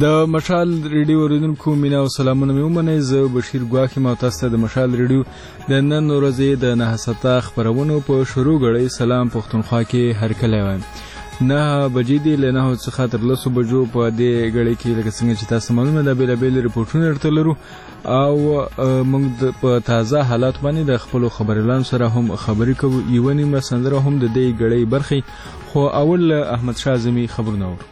د مشال ریډیو اوریدونکو مینه او سلامونه مې ومنئ. زه بشیر ګواښ یم او تاسو ته د مشال ریډیو د نن ورځې د 9 خپرونو په شروع غړی سلام پښتونخوا کې هرکلی وایم. 9 بجې دي، له 9 څخه تر 10 بجو په دې غړی کې لکه څنګه چې تاسو معلومه ده بیلابیل ریپورټونه درته لرو او موږ په تازه حالات باندې د خپلو خبريالانو سره هم خبرې کوو. یوه نیمه سندره هم د دې غړی برخې، خو اول احمد شاه اعظمي خبرونه اورو.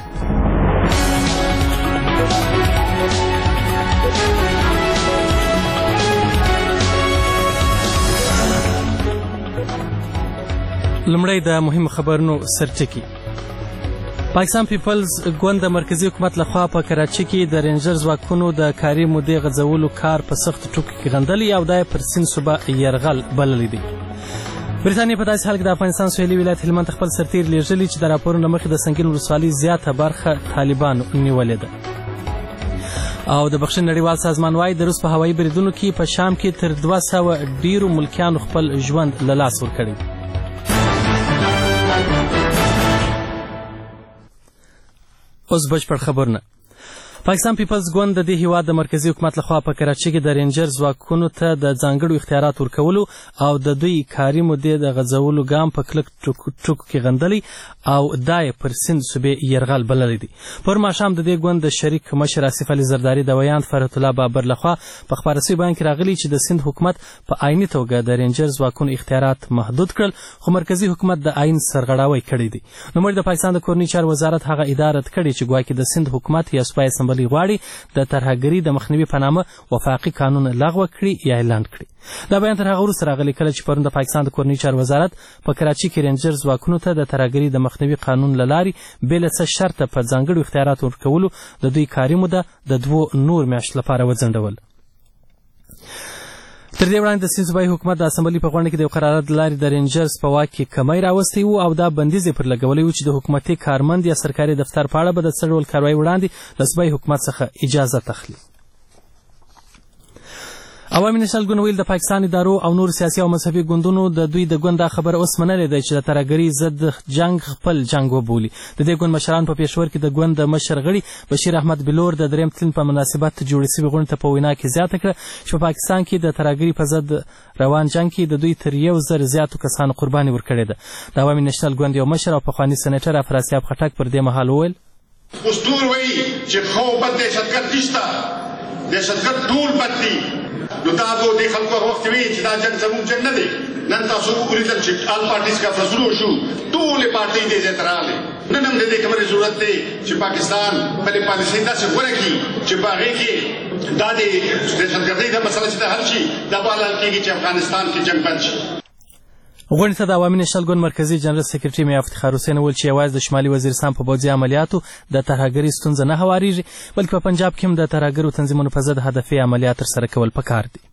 لمړی د مهم خبرونو سرټکی. پاکستان پیپلز ګوند د مرکزی حکومت لخوا په کراچۍ کې د رینجر ځواکونو د کاري مودې غځولو کار په سخت ټکو کې غندلی او د پر سیند صوبه یرغل بللی دی. برټانیې په داسې حال کې د افغانستان سویلي ولایت هلمند خپل سرتیر لیږلی چې د راپورونو مخې د سنګین ولسوالۍ زیاته برخه طالبانو نیولې ده. او د بخښنې نړیوال سازمان وايي د روس په هوایي بریدونو کې په شام کې تر 200 ډیرو ملکیانو خپل ژوند له لاس ورکړی. اوس بشپړ خبرونه. پاکستان پیپلز ګوند د دې هیواد د مرکزی حکومت لخوا په کراچۍ کې د رینجر ځواکونو ته د ځانګړو اختیارات ورکولو او د دوی کاري مودې د غځولو ګام په کلک ټکو کې غندلی او دای پر سیند صوبې یرغل بللی دی. پر ماښام د دې ګوند د شریک مشر آصف علي زرداري د ویاند فرحت الله بابر لخوا په خپاره شوي بیان کې راغلی چې د سیند حکومت په عیني توګه د رینجر ځواکونو اختیارات محدود کړل، خو مرکزی حکومت د عین سرغړاوی کړی دی. نوموړي د پاکستان د کورني چارو وزارت هغه اداره رد کړې چې ګواکې د سیند حکومت یا صوبایي اسمبلي غواړي د ترهګرۍ د مخنیوي په نامه وفاقي قانون لغوه کړي یا اعلان کړي. دا بیان تر هغه وروسته راغلی کله چې پرون د پاکستان د کورني چارو وزارت په کراچۍ کې رینجر ځواکونو ته د ترهګرۍ د مخنیوي قانون له لارې بې له څه شرطه په ځانګړو اختیاراتو ورکولو د دوی کاري موده د 2 نور میاشتو لپاره وځنډول. تر دې وړاندې د سیند صوبایي حکومت د اسمبلي په غونډه کې د یو قرارداد له لارې د رینجرز په واک کې کمی راوستی و او دا بندیز یې پر لګولی و چې د حکومتي کارمند یا سرکاري دفتر په اړه به د څه ډول کاروایي وړاندې له صوبایي حکومت څخه اجازه اخلي. عوامي نېشنل ګوند ویل د پاکستان ادارو او نور سیاسي او مذهبي ګوندونو د دوی د ګوند دا خبره اوس منلې ده چې د ترهګرۍ ضد جنگ خپل جنگ وبولي. د دې ګوند مشران په پېښور کې د ګوند د مشر غړي بشیر احمد بلور د دریم تلین په مناسبت جوړې شوې غونډې ته په وینا کې زیاته کړه چې په پاکستان کې د ترهګرۍ په ضد روان جنگ کې د دوی تر 1000 زیاتو کسانو قرباني ورکړې ده. د عوامي نېشنل ګوند یو مشر او پخواني سېنیټر افراسیاب خټک پر دې مهال وویل اوس ټول وایي چې خو بد دهشتګرد نشته، دهشتګرد ټول بد دي. نو دا به د خلکو وخت وي چې دا جنګ زموږ جنګ نه دی. نن تاسو وګورئ چې آل پارټیز کا فیصلو شو، ټولې پارټۍ دې ځای ته راغلې. نن هم د دې خبرې ضرورت دی چې پاکستان خپلې پالیسۍ داسې غوره کړي چې په هغې کې دا د دهشتګردۍ دا مسله چې ده حل شي، دا به حل کېږي چې افغانستان کې جنګ بند شي. غونډې ته د عوامي نېشنل ګوند مرکزي جنرال سکرټري میا افتخار حسین وویل چې یوازې د شمالي وزیرستان په پوځي عملیاتو د ترهګرۍ ستونزه نه هوارېږي، بلکې په پنجاب کې هم د ترهګرو تنظیمونو په ضد هدفي عملیات ترسره کول پکار دي.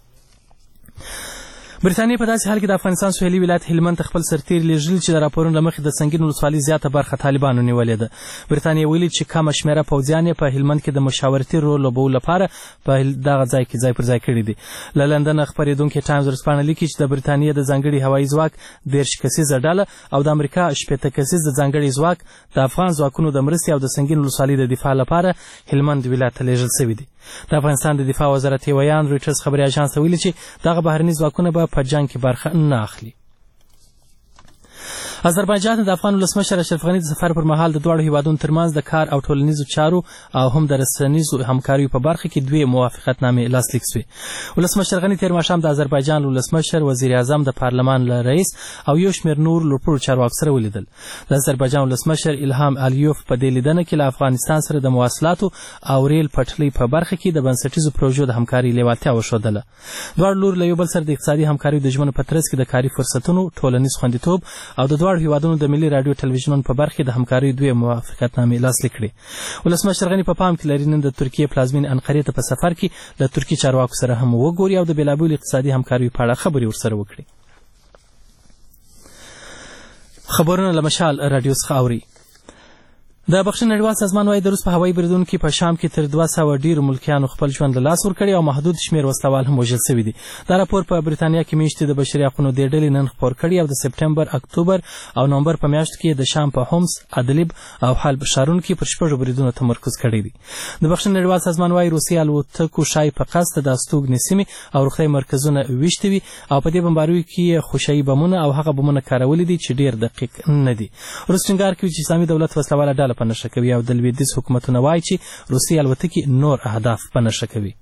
برټانیې په داسې حال کې د افغانستان سویلي ولایت هلمند ته خپل سرتیر لیږلي چې د راپورونو له مخې د سنګین ولسوالۍ زیاته برخه طالبانو نیولې ده. برټانیې ویلي چې کمه شمېره پوځیان یې په هلمند کې د مشاورتي رول لوبولو لپاره په دغه ځای کې ځای پر ځای کړي دي. له لندن خپرېدونکي ټایمز ورځپاڼه لیکي چې د برټانیې د ځانګړي هوایي ځواک 10 کسیزه ډله او د امریکا 80 کسیز د ځانګړي ځواک د افغان ځواکونو د مرستې او د سنګین ولسوالۍ د دفاع لپاره هلمند ولایت ته لیږل شوي دي. د افغانستان د دفاع وزارت ویان رویټرز خبري اژانس ویلي چې دغه بهرني ځواکونه به په جنګ کې برخه نه اخلي. آذربایجان د افغان ولسمشر اشرف غني د سفر پر مهال د دواړو هیوادونو ترمنځ د کار او ټولنیزو چارو او هم د رسنیزو همکاریو په برخه کې 2 موافقتنامې لاسلیک شوې. ولسمشر غني تیر ماښام د آذربایجان ولسمشر، وزیر اعظم، د پارلمان رئیس او یو شمېر نور لوړپوړو چارواکو سره ولیدل. د آذربایجان ولسمشر الهام الیوف په دې لیدنه کې له افغانستان سره د مواصلاتو او ریل پټلۍ په برخه کې د بنسټیزو پروژو د همکارۍ لیوالتیا وښودله. دواړو لورو له یو بل سره د اقتصادي همکاریو د ژمنو په ترڅ کې د کاري فرصتونو، ټولنیز خوندیتوب او د دواړو هیوادونو د ملي راډیو ټلویزیونونو په برخه د همکاریو 2 موافقتنامې لاسلیک کړې. ولسمشر غني په پام کې لري نن د ترکیې پلازمینې انقرې ته په سفر کې د ترکي چارواکو سره هم وګوري او د بېلابېلو اقتصادي همکاریو په اړه خبرې ورسره وکړي. خبرونه له مشال راډیو څخه اوري. د بخښنې نړیوال سازمان وایي د روس په هوایي بریدون کې په شام کې تر 200 ډیرو ملکیانو خپل ژوند له لاسه ورکړی او محدود شمېر وسلوال هم وژل شوي دي. دا راپور په برېټانیا کې میاشتې د بشري حقونو دې ډلې نن خپور کړي او د سپټمبر، اکتوبر او نومبر په میاشتو کې د شام په هومس، ادلیب او حلب ښارونو کې پر 6 بریدونو تمرکز کړی دی. د بخښنې نړیوال سازمان وایي روسي الوتکو شای په قصد د استوګنې سیمې او روغتیايي مرکزونه ویشتي وي او په دې بمباریو کې خوشایي بمونه او هغه بمونه کارولي دي چې ډېر دقیق نه دي. روس ټینګار کوي چې اسلامي دولت وسلواله ډله په نښه کوي او د لویدیځ حکومتونه وایي چې روسي الوتکې نور اهداف په نښه کوي.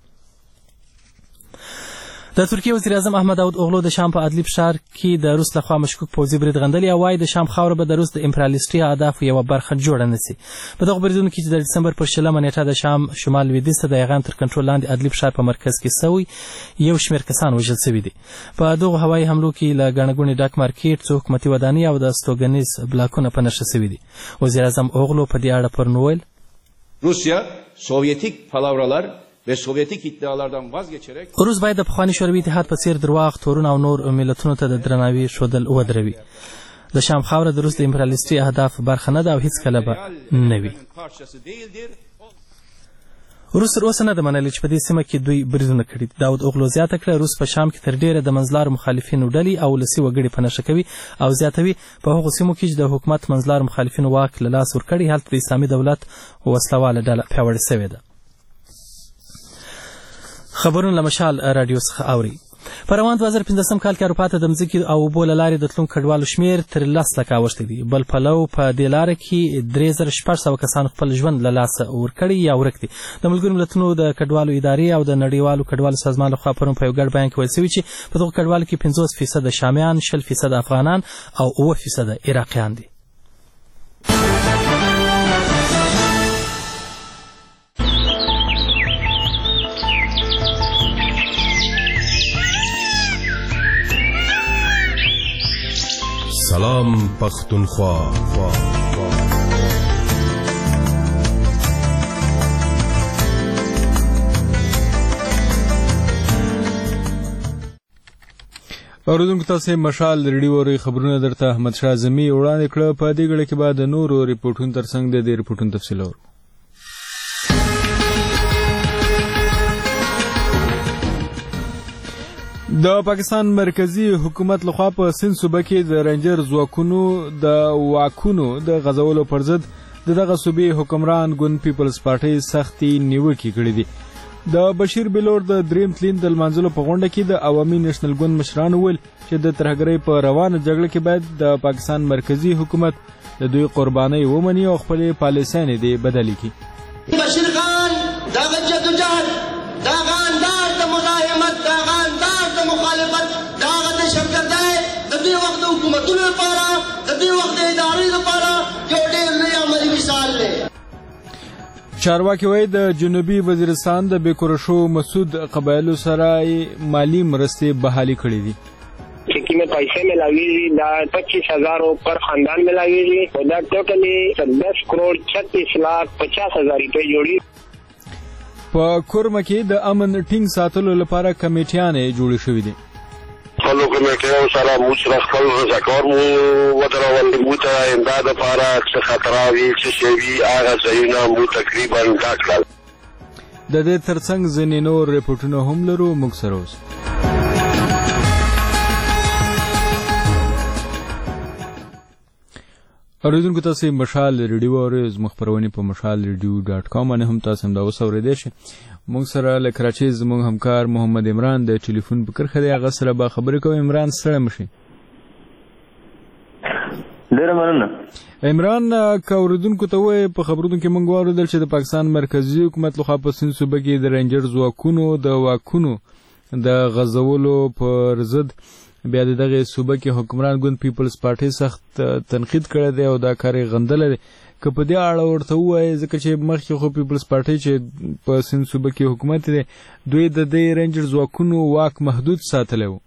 د ترکیې وزیر اعظم احمد داود اوغلو د شام په ادلیب ښار کې د روس لخوا مشکوک پوځي برید غندلی او وایي د شام خاوره به د روس د امپریالیستي اهدافو یوه برخه جوړه نه سي. په دغو بریدونو کې چې د ډسمبر پر 20 نیټه د شام شمال لویدیځ ته د یغان تر کنټرول لاندې ادلیب ښار په مرکز کې سوی یو شمېر کسان وژل شوي دي. په دغو هوایي حملو کې له ګڼه ګوڼې ډک مارکېټ، څو حکومتي ودانۍ او د ستوګنیز بلاکونه په نښه شوي دي. وزیر اعظم اوغلو په دې اړه پرون وویل روسیا سوویتیک پالاوراlar ve Sovyetik iddialardan vazgeçerek روس باید د پخواني شوروي اتحاد په څیر درواغ، تورونه او نور ملتونو ته د درناوي ښودل ودروي. د شام خاوره د روس د امپریالیستي اهداف برخه نه ده او هیڅکله به نه وي. روس تر اوسه نه ده منلې چې په دې سیمه کې دوی بریدونه کړي دي. داود اوغلو زیاته کړه روس په شام کې تر ډیره د منځلارو مخالفینو ډلې او ولسي وګړي په نښه کوي او زیاتوي په هغو سیمو کې چې د حکومت منځلارو مخالفینو واک له لاس ورکړي هلته د اسلامي دولت وسلواله ډله پیاوړې سوې ده. خبرونه له مشال راډیو څخه اوري. په روان 2015 کال کې اروپا ته د مځکې او اوبو له لارې د تلونکو کډوالو شمېر تر 10 لکه اوښتی دی. بل پلو په دې لاره کې 3600 کسانو خپل ژوند له لاسه ورکړی یا ورک دي. د ملګرو ملتونو د کډوالو ادارې او د نړیوالو کډوالو سازمان لخوا پرون په یو ګډ بیان کې ویل شوي چې په دغو کډوالو کې 50% شامیان، 20% افغانان او 9% عراقیان دي. سلام پختونخوا. اوریدونکو تاسو مشال ریډیو اورئ. خبرونه درته احمد شاه زمي وړاندې کړه. په دې غړي کې بعد نورو ریپورتونو ترڅنګ د دې ریپورتونو تفصیل اورو. د پاکستان مرکزی حکومت لخوا په سند صوبه کې د رینجر ځواکونو د واکونو د غځولو پر ضد دغه صوبې حکمران ګوند پیپلز پارټي سختي نیوکې کړې دي. د بشیر بلور د دریم تلین د لمانځلو په غونډه کې د عوامي نېشنل ګوند مشرانو وویل چې د ترهګرۍ په روانه جګړه کې باید د پاکستان مرکزی حکومت د دوی قربانۍ ومني او خپلې پالیسیانې دې بدلې کړي. بشیر خان دغه جدوجهد، دغه انداز د مزاحمت، دغه انداز د مخالفت، دغه د شرکتۍ د دې وخت د حکومتونو لپاره، د دې وخت د ادارې لپاره یو ډېر لوی عملي مثال دی. چارواکي وایي د جنوبي وزیرستان د بېکوره شوو مسعود قبایلو سره مالي مرستې بحالي کړې دي. چکی میں پیسے ملاویږي دا 25,000 پر خاندان ملاویږي او دا ټوټلی 10,36,50,000 روپۍ جوړي. په کورمه کې د امن ټینګ ساتلو لپاره کمیټیانې جوړې شوې دي. خپلو کمیټیو سره موږ سره خپل رضاکار مو ودرول. موږ ته امداد لپاره څه خطره وي، څه شی وي، هغه ځایونه موږ تقریبا ډک کړل. د دې ترڅنګ ځینې نور ریپورټونه هم لرو. موږ سره اوسئ. اوریدونکو تاسو مشال ریډیو اورئ. زموږ خپرونې په mashalradio.com باندې هم تاسو هم دا اوس اورېدای شئ. موږ سره له کراچۍ زموږ همکار محمد عمران د ټلیفون په کرښه دی. هغه سره به خبرې کوو. عمران ستړی مه شئ. ډېره مننه. عمران که اوریدونکو ته ووایې په خبرونو کې موږ واورېدل چې د پاکستان مرکزي حکومت لخوا په سند صوبه کې د رینجر ځواکونو د واکونو د غځولو پر ضد بیا د دغه صوبه کې حکمران ګوند پیپلز پارټي سخت تنقید کړی دی او دا کار یې غندلی دی. که په دې اړه ورته ووایې ځکه چې مخکې خو پیپلز پارټي چې په سند صوبه کې حکومت دی دوی د دې رینجر ځواکونو واک محدود ساتلی و.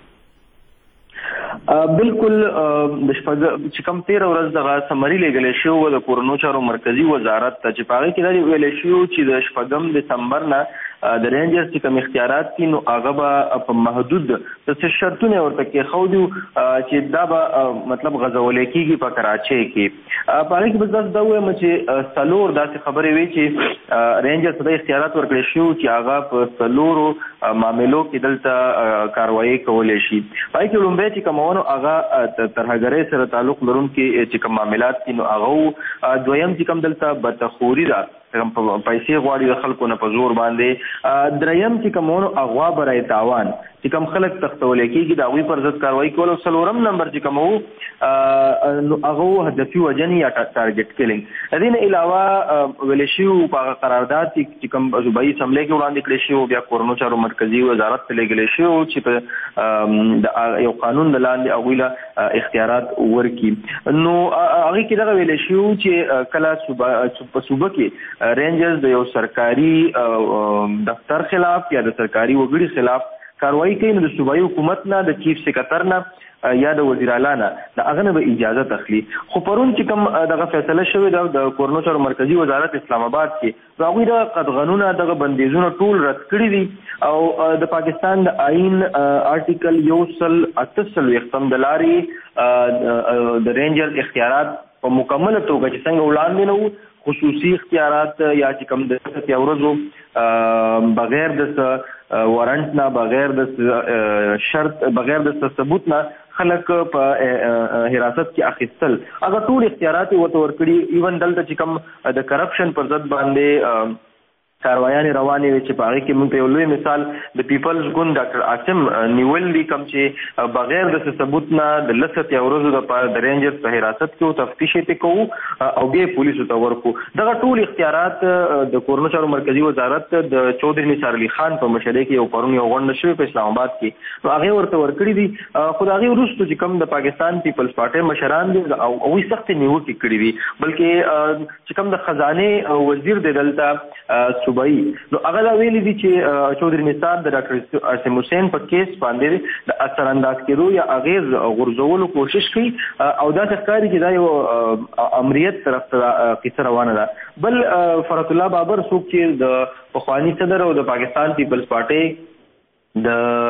بالکل چې کوم 13 ورځ دغه سمري لېږلی شوی و د کورنیو چارو مرکزي وزارت ته چې په هغې کې دا ویلی شوي چې د 6 دسمبر نه د رینجرز چې کوم اختیارات دي نو هغه به په محدود څه شرطونه ورته کېښودي چې دا به مطلب غځولی کېږي په کراچۍ کې. په هغې کې به داسې دا ووایم چې 4 داسې خبرې وې چې رینجرز ته دا اختیارات ورکړی شوي چې هغه په 4 معاملو کې دلته کاروایي کولی شي. په هغې کې لومبی چې کومونه هغه ترهګرۍ سره تعلق لرونکي چې کوم معاملات دي نو هغه دویم چې کوم دلته بدخوري ده پیسې غواړي د خلکو نه په زور باندې. دریم چې کومونو اغوا برای تاوان چې کوم خلک تختولی کېږي د هغوی پر ضد کاروایي کول. او 4م نمبر چې کوم نو هغه هدفي وژنې یا ټارګټ کیلینګ. د دې نه علاوه ویلی شوي په هغه قرارداد چې کوم صوبایي اسمبلۍ کې وړاندې کړی شوي بیا کورنو چارو مرکزي وزارت ته لیږلی شوي چې په د یو قانون د لاندې هغوی له اختیارات ورکړي. نو هغې کې دغه ویلی شوي چې کله په صوبه کې رینجرز د یو سرکاري دفتر خلاف یا د سرکاري وګړي خلاف کاروایی کوي نو د صوبایي حکومت نه د چیف سکرټر نه یا د وزیر اعلی نه د هغه نه به اجازه اخلي. خو پرون چې کوم دغه فیصله شوې ده د کورنو چارو مرکزي وزارت اسلام آباد کې هغوی د قدغنونه دغه بندیزونه ټول رد کړي دي او د پاکستان د آئین آرټیکل 148 د لارې د رینجرز اختیارات په مکمله توګه چې څنګه وړاندې نه وو خصوصي اختیارات یا چې کوم د 7 ورځو بغیر د وارنټ نه بغیر د شرط بغیر د ثبوت نه خلک په حراست کې اخیستل هغه ټول اختیارات ورته ورکړي. ایون دلته چې کوم د کرپشن پر ضد باندې کاروایانې روانې وي چې په هغې کې موږ ته یو لوی مثال د پیپلز ګوند ډاکټر عاصم نیول دي کوم چې بغیر د ثبوت نه د 10 ورځو دپاره د رینجرز په حراست کې تفتیش یې پرې کوو او بیا یې پولیسو ته ورکو. دغه ټول اختیارات د کورنو چارو مرکزي وزارت د چودھری نثار علي خان په مشرۍ کې یو پرون یو غونډه شوې په اسلام آباد کې نو هغې ورته ورکړي دي. خو د هغې وروستو چې کوم د پاکستان پیپلز پارټۍ مشران دي هغوی سختې نیوکې کړي دي بلکې چې کوم د خزانې وزیر دی دلته صوبایي نو هغه دا ویلي دي چې چودھری نثار د ډاکټر عاصم حسین په کیس باندې د اثر انداز کېدو یا اغیز غورځولو کوشش کوي او دا ښکاري چې دا یو امریت طرف ته قصه روانه ده. بل فرات الله بابر څوک چې د پخواني صدر او د پاکستان پیپلز پارټۍ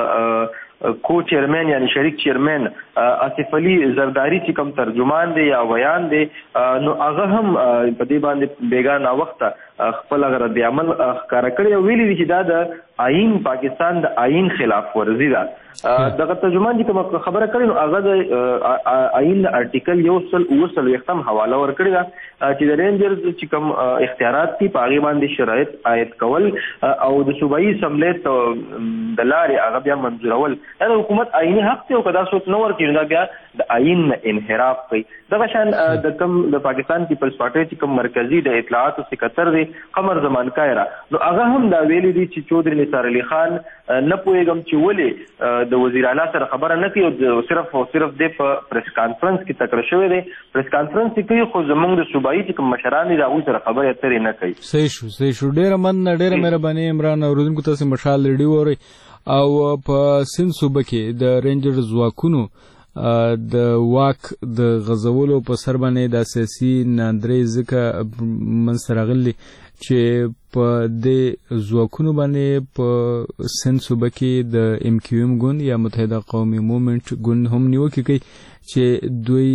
د کو چیرمن یعنی شریک چیرمن آصف علي زرداری چې کوم ترجمان دی یا ویان دی نو هغه هم په دې باندې بیګا ناوخته خپل رد عمل ښکاره کړی او ویلي دي چې دا د آئین پاکستان د آئین خلاف ورزي ده. دغه ترجمان چې کوم خبره کړې نو هغه د آئین د آرټیکل 148 حواله ورکړې ده چې د رینجرز چې کوم اختیارات دي په هغې باندې شرایط عاید کول او د صوبایي اسمبلۍ د لارې هغه بیا منظورول دا د حکومت آئیني حق دی او که دا څوک نه ورکړي نو دا بیا د آئین نه انحراف کوي. دغه شان د کوم د پاکستان پیپلز پارټۍ چې کوم مرکزي د اطلاعاتو سکرټر دی قمر زمان کایرا نو هغه هم دا ویلي دي چې چودھری نثار علي خان نه پوهېږم چې ولې د وزیر اعلی سره خبره نه کوي او صرف د په پریس کانفرنس کې تکړه شوی دی پریس کانفرنس کې کوي خو زموږ د صوبایي چې کوم مشران دي د هغوی سره خبرې اترې نه کوي. صحیح شو ډېره مننه ډېره مهرباني عمران اورېدونکو تاسې مشال ریډیو اورئ او په سند صوبه کې د رینجر ځواکونو د واک د غځولو په سر باندې د سیاسي ناندرۍ ځکه منځته راغلي چې په دې ځواکونو باندې په سند صوبه کې د MQM ګوند یا متحده قومي مومنټ ګوند هم نیوکې کوي چې دوی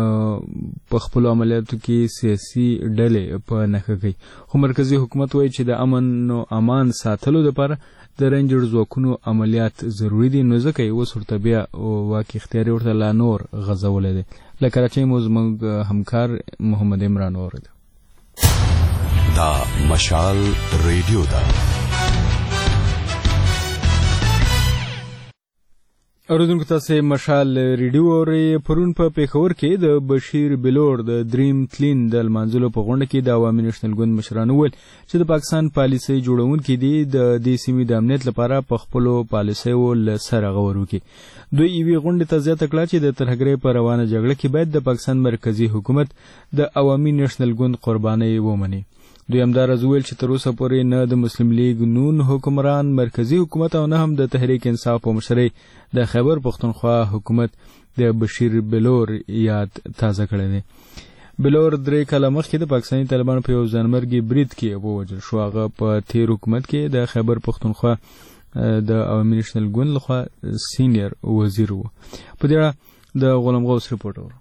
په خپلو عملیاتو کې سیاسي ډلې په نښه کوي. خو مرکزي حکومت وایي چې د امن و امان ساتلو دپاره د رینجر ځواکونو عملیات ضروري دي نو ځکه یې اوس ورته بیا واک اختیاري ورته لا نور غځولی دی. له کراچۍ مو زموږ همکار محمد عمران واورېده. دا مشال ریډیو ده. اوریدونکو تاسې مشال ریډیو اورئ. پرون په پېښور کې د بشیر بلور د دریم کلین د لمانځلو په غونډه کې د عوامي نېشنل ګوند مشرانو وویل چې د پاکستان پالیسۍ جوړونکي دي د دې سیمې د امنیت لپاره په خپلو پالیسیو له سره غور وکړي. دوی یوې غونډې ته زیاته کړه چې د ترهګرۍ په روانه جګړه کې باید د پاکستان مرکزي حکومت د عوامي نېشنل ګوند قربانۍ ومني. دوی همداراز وویل چې تر اوسه پورې نه د مسلم لیگ نون حکمران مرکزي حکومت او نه هم د تحریک انصاف په مشرۍ د خیبر پښتونخوا حکومت د بشیر بلور یاد تازه کړی دی. بلور 3 کاله مخکې د پاکستاني طالبانو په یو ځانمرګي برید کې ووژل شو. هغه په تیر حکومت کې د خیبر پښتونخوا د عوامي نېشنل ګوند لخوا سینیئر وزیر و. په دې اړه د غلام غوث رپورټ اورو.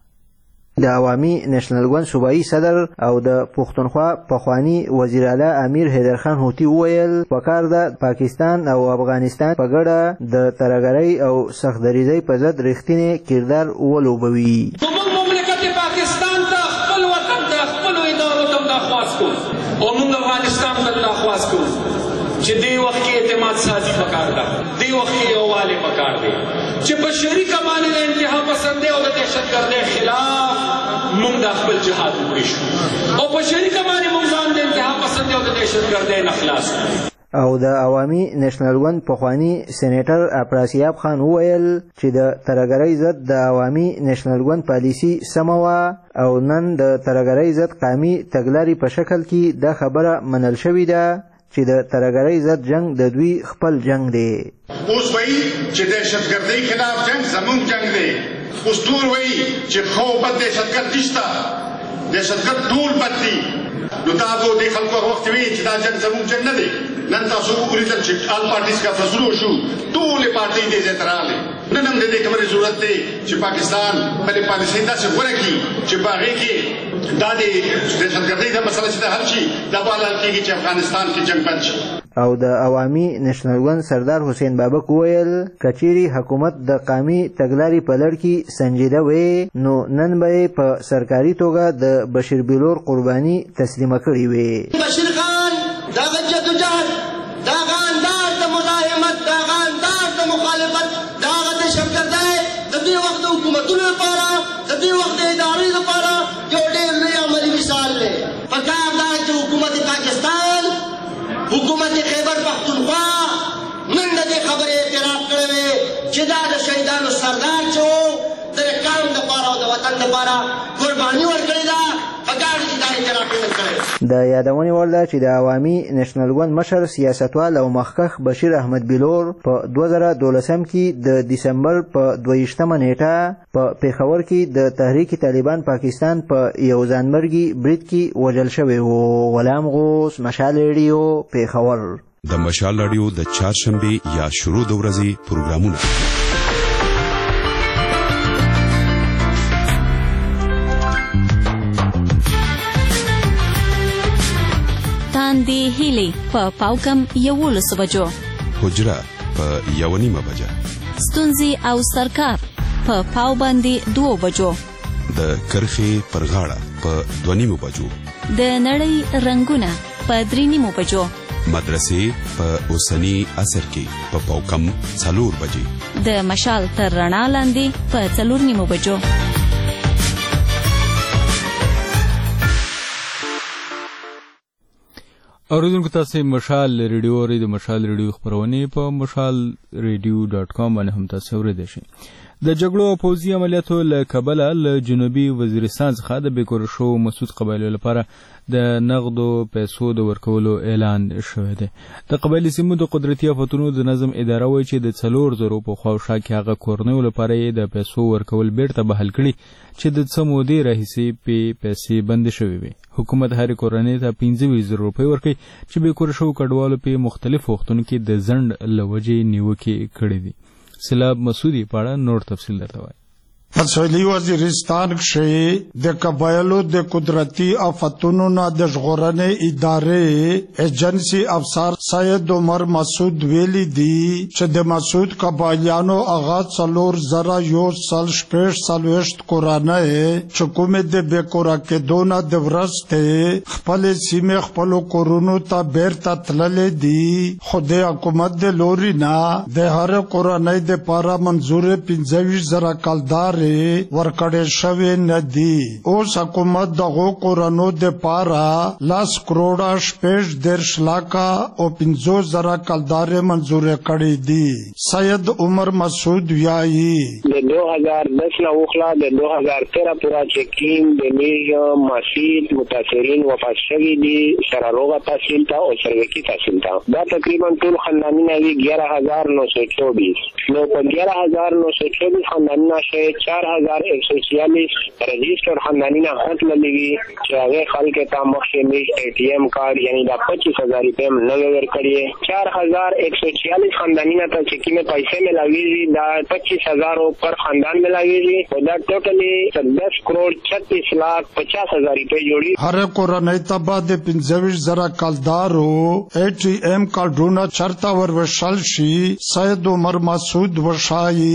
د عوامي نېشنل ګوند صوبایي صدر او د پښتونخوا پخوانی وزیر اعلی امیر حیدرخان هوتي وویل پکار ده پاکستان او افغانستان په ګډه د ترهګرۍ او سختدریزۍ په ضد رښتینی کردار ولوبوي. زموږ مملکت پاکستان ته خپل وطن ته خپلو ادارو ته درخواست کوو او موږ افغانستان ته درخواست کوو چې دې وخت کې اعتماد سازي پکار ده، دې وخت کې یووالی پکار دی چې بشري کمانې د انتها پسندۍ او د دهشتګردۍ خلاف موږ د خپل جهاد وکړی شو او بشري کمانې موږ ځان د انتها پسندۍ او د دهشتګردۍ نه خلاص کړو. او د عوامي نېشنل ګوند پخوانی سېنیټر اپراسیاب خان وویل چې د ترهګرۍ ضد د عوامي نېشنل ګوند پالیسي سمه وه او نن د ترهګرۍ ضد قامي تګلارې په شکل کې دا خبره منل شوې ده چې د ترهګرۍ ضد جنگ د دوی خپل جنگ دی. اوس وایي چې دهشتګردۍ خلاف جنگ زموږ جنگ دی. اوس ټول وایي چې خو بد دهشتګرد نشته، دهشتګرد ټول بد دي. نو دا به دې خلکو هغه وخت وایي چې دا جنگ زموږ جنگ نه دی. نن تاسو ولیدل چې آل پارټیز کا فیصلو شو، ټولې پارټۍ دې ځای ته راغلې. نن هم د دې خبرې ضرورت دی چې پاکستان خپلې پالیسۍ داسې غوره کړي چې په هغې کې دا د دهشتګردۍ دا مسله چې ده حل شي، دا به حل کېږي چې افغانستان کې جنګ بند شي. او د عوامي نېشنل ګوند سردار حسین بابک وویل کچېرې حکومت د قامي تګلارې په لړ کې سنجیده وې نو نن به یې په سرکاري توګه د بشیر بلور قرباني تسلیمه کړې وې. بشیر خان دغه جدوجهد، دغه انداز د مزاحمت، دغه انداز د مخالفت، دغه دهشتګردۍ د دې وخت د حکومتونو لپاره، د دې وخت د ادارې لپاره یو ډېر لوی عملي مثال دی. پکار ده چې حکومت پاکستان، حکومت خیبر پختونخوا نن د دې خبرې اعتراف کړی وی چې دا د شهیدانو سردار چې و د قوم دپاره او د وطن دپاره قرباني ورکړې ده. پکار چې دا اعتراف یې کړی. د یادونې وړ ده چې د عوامي نېشنل ګوند مشر سیاستوال او مخکښ بشیر احمد بلور په 2012 کې د دسمبر په 22 نیټه په پېښور کې د تحریک طالبان پاکستان په یو ځانمرګي برید کې وژل شوی و. غلام غوث، مشال ریډیو، پېښور. د مشال رادیو د چهارشنبې یا شروع د ورځې پروګرامونه تاندې هیلې په پاوکم 11 بجو، حجره په 1:30 بجه، ستونزې او سرکار په پاو باندې 2 بجو، د کرخې پر غاړه په 2:30 بجو، د نړۍ رنگونه په 3:30 بجو، مدرسې په اوسنی عصر کې په پاوکم 4 بجې، د مشال تر رڼا لاندې په 4:30 بجو. اوریدونکو تاسو مشال ریډیو اورئ. د مشال ریډیو خپرونې په mashalradio.com باندې هم تاسو اوریدئ شئ. د جګړو او پوځي عملیاتو له کبله له جنوبي وزیرستان څخه د بیکور شو مسعود قبایلو لپاره د نغدو پیسو د ورکولو اعلان شوی دی. د قبایلي سیمو د قدرتي آفتونو د نظم اداره وایي چې د 4,000 په خواوشا کې هغه کورنیو لپاره یې د پیسو ورکول بیرته بحال کړي چې د څه مودې راهیسې پې پیسې بندې شوې وي. حکومت هرې کورنۍ ته 25,000 روپۍ ورکوي چې بیکور شوو کډوالو په مختلفو وختونو کې د ځنډ له وجې نیوکې کړې دي. سلاب مسعودي په اړه نور تفصیل درته وایي. په سویلي وزیرستان کښې د قبایلو د قدرتي آفتونو نه د ژغورنې ادارې ایجنسي افسر سید عمر مسعود ویلي دي چې د مسعود قبایلیانو هغه 4,160 کورنۍ چې کومې د بېکوره کېدو نه د وروسته خپلې سیمې خپلو کورونو ته بیرته تللې دي، خو د حکومت د لوري نه د هرې کورنۍ دپاره منظورې 25,000 کلدار ورکړې شوې نه دي. اوس حکومت دغو کورنو دپاره 10 کروڑه 65 لکه او 50,000 کلدارې منظورې کړې دي. سید عمر مسعود وایي د 2010 نه وخلا د 2013 پورا چکین د میج مسجد متاثرین وفات شوي دي سره روغه تحصیل ته او سروکي تحصیل ته. دا تقریبا ټول خاندانونه وي 11,924. نو په 11,924 خاندانونه شوي 4146 رجسٹر خاندانی نه خط لګي چې هغه خلک ته مخکې میش ATM کارت یعنی دا 25000 روپے نه ورکړي 4146 خاندانی نه ته چې کیمه پیسې ملاويږي دا 25000 پر خاندان ملاويږي او دا ټوټلی 10 کروڑ 36,50,000 روپے جوړي هر کورنۍ ته بعد 25,000 کالدارو ATM کارډونه چرته وروشل شي سید عمر مسعود وشایي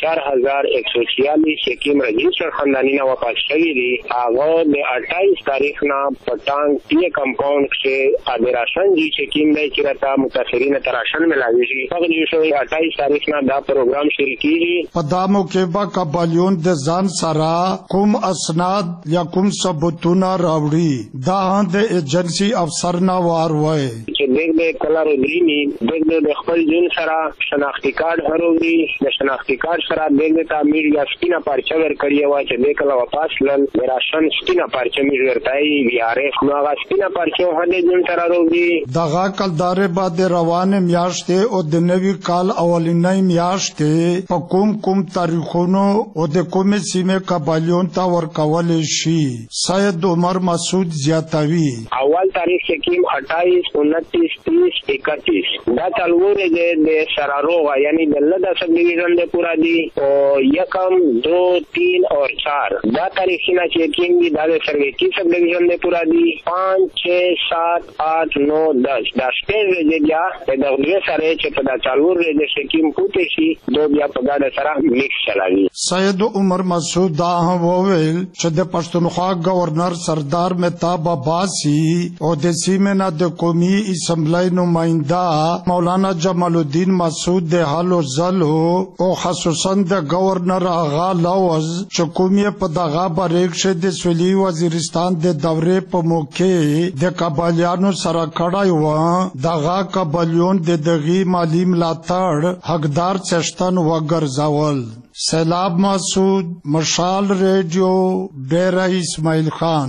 4146 شکیم رجسٹر خاندانی نه واپس شوی دی هغه د 28 تاریخ نه پټانګ ټي کمپاوند کې ادراشن جی شکیم دی چې راته متاثرین تراشن ملاويږي هغه د 28 تاریخ نه دا پروګرام شروع کیږي په دامو کې با قبالیون د ځان سره کوم اسناد یا کوم ثبوتونه راوړي دا د ایجنسی افسر نه واروي چې دغه کلر درینی د خپل جون سره شناختی کارت هروږي د شناختی کارت سره دغه تعمیر یا سپینا پارچه ورکړی و چې د کله واپس لن راشن سپینا پارچه می ورتای وی آر اف نو هغه سپینا پارچه هله جون سره راوږي دغه کلدار بعد روانه میاشتې او د نوي کال اولنۍ میاشتې په کوم تاریخونو او د کومې سیمه قبالیون ته ورکول شي سید عمر مسعود زیاتوي اول تاریخ کې 28 29 30 31 دا تلوره د سراروغا یعنی د لدا سب ډیویژن د پورا دی او یکم 2 3 और 4 دا تاریخونه چې کیږي دا د سرویکی سب ډیویژن د پورا دی 5 6 7 8 9 10 دا شپږ ورځې د دغه سره چې په دا چالور ورځې شکیم کوته شي دوه بیا په ګاډه سره میکس چلاوي سید عمر مسعود دا وویل چې د پښتونخوا گورنر سردار مهتاب عباسی او د سیمه د قومي اسمبلی نماینده مولانا جمال الدین مسعود د حالو زلو او خصوصا د گورنر آغا لوز چې کومي په دغه باریک شه د سولي وزیرستان د دورې په موقع د قبالیانو سره کړای و دغه قبالیون د دغه مالی ملاتړ حقدار چشتن وګرځول سیلاب مسعود مشال ریډیو ډیره اسماعیل خان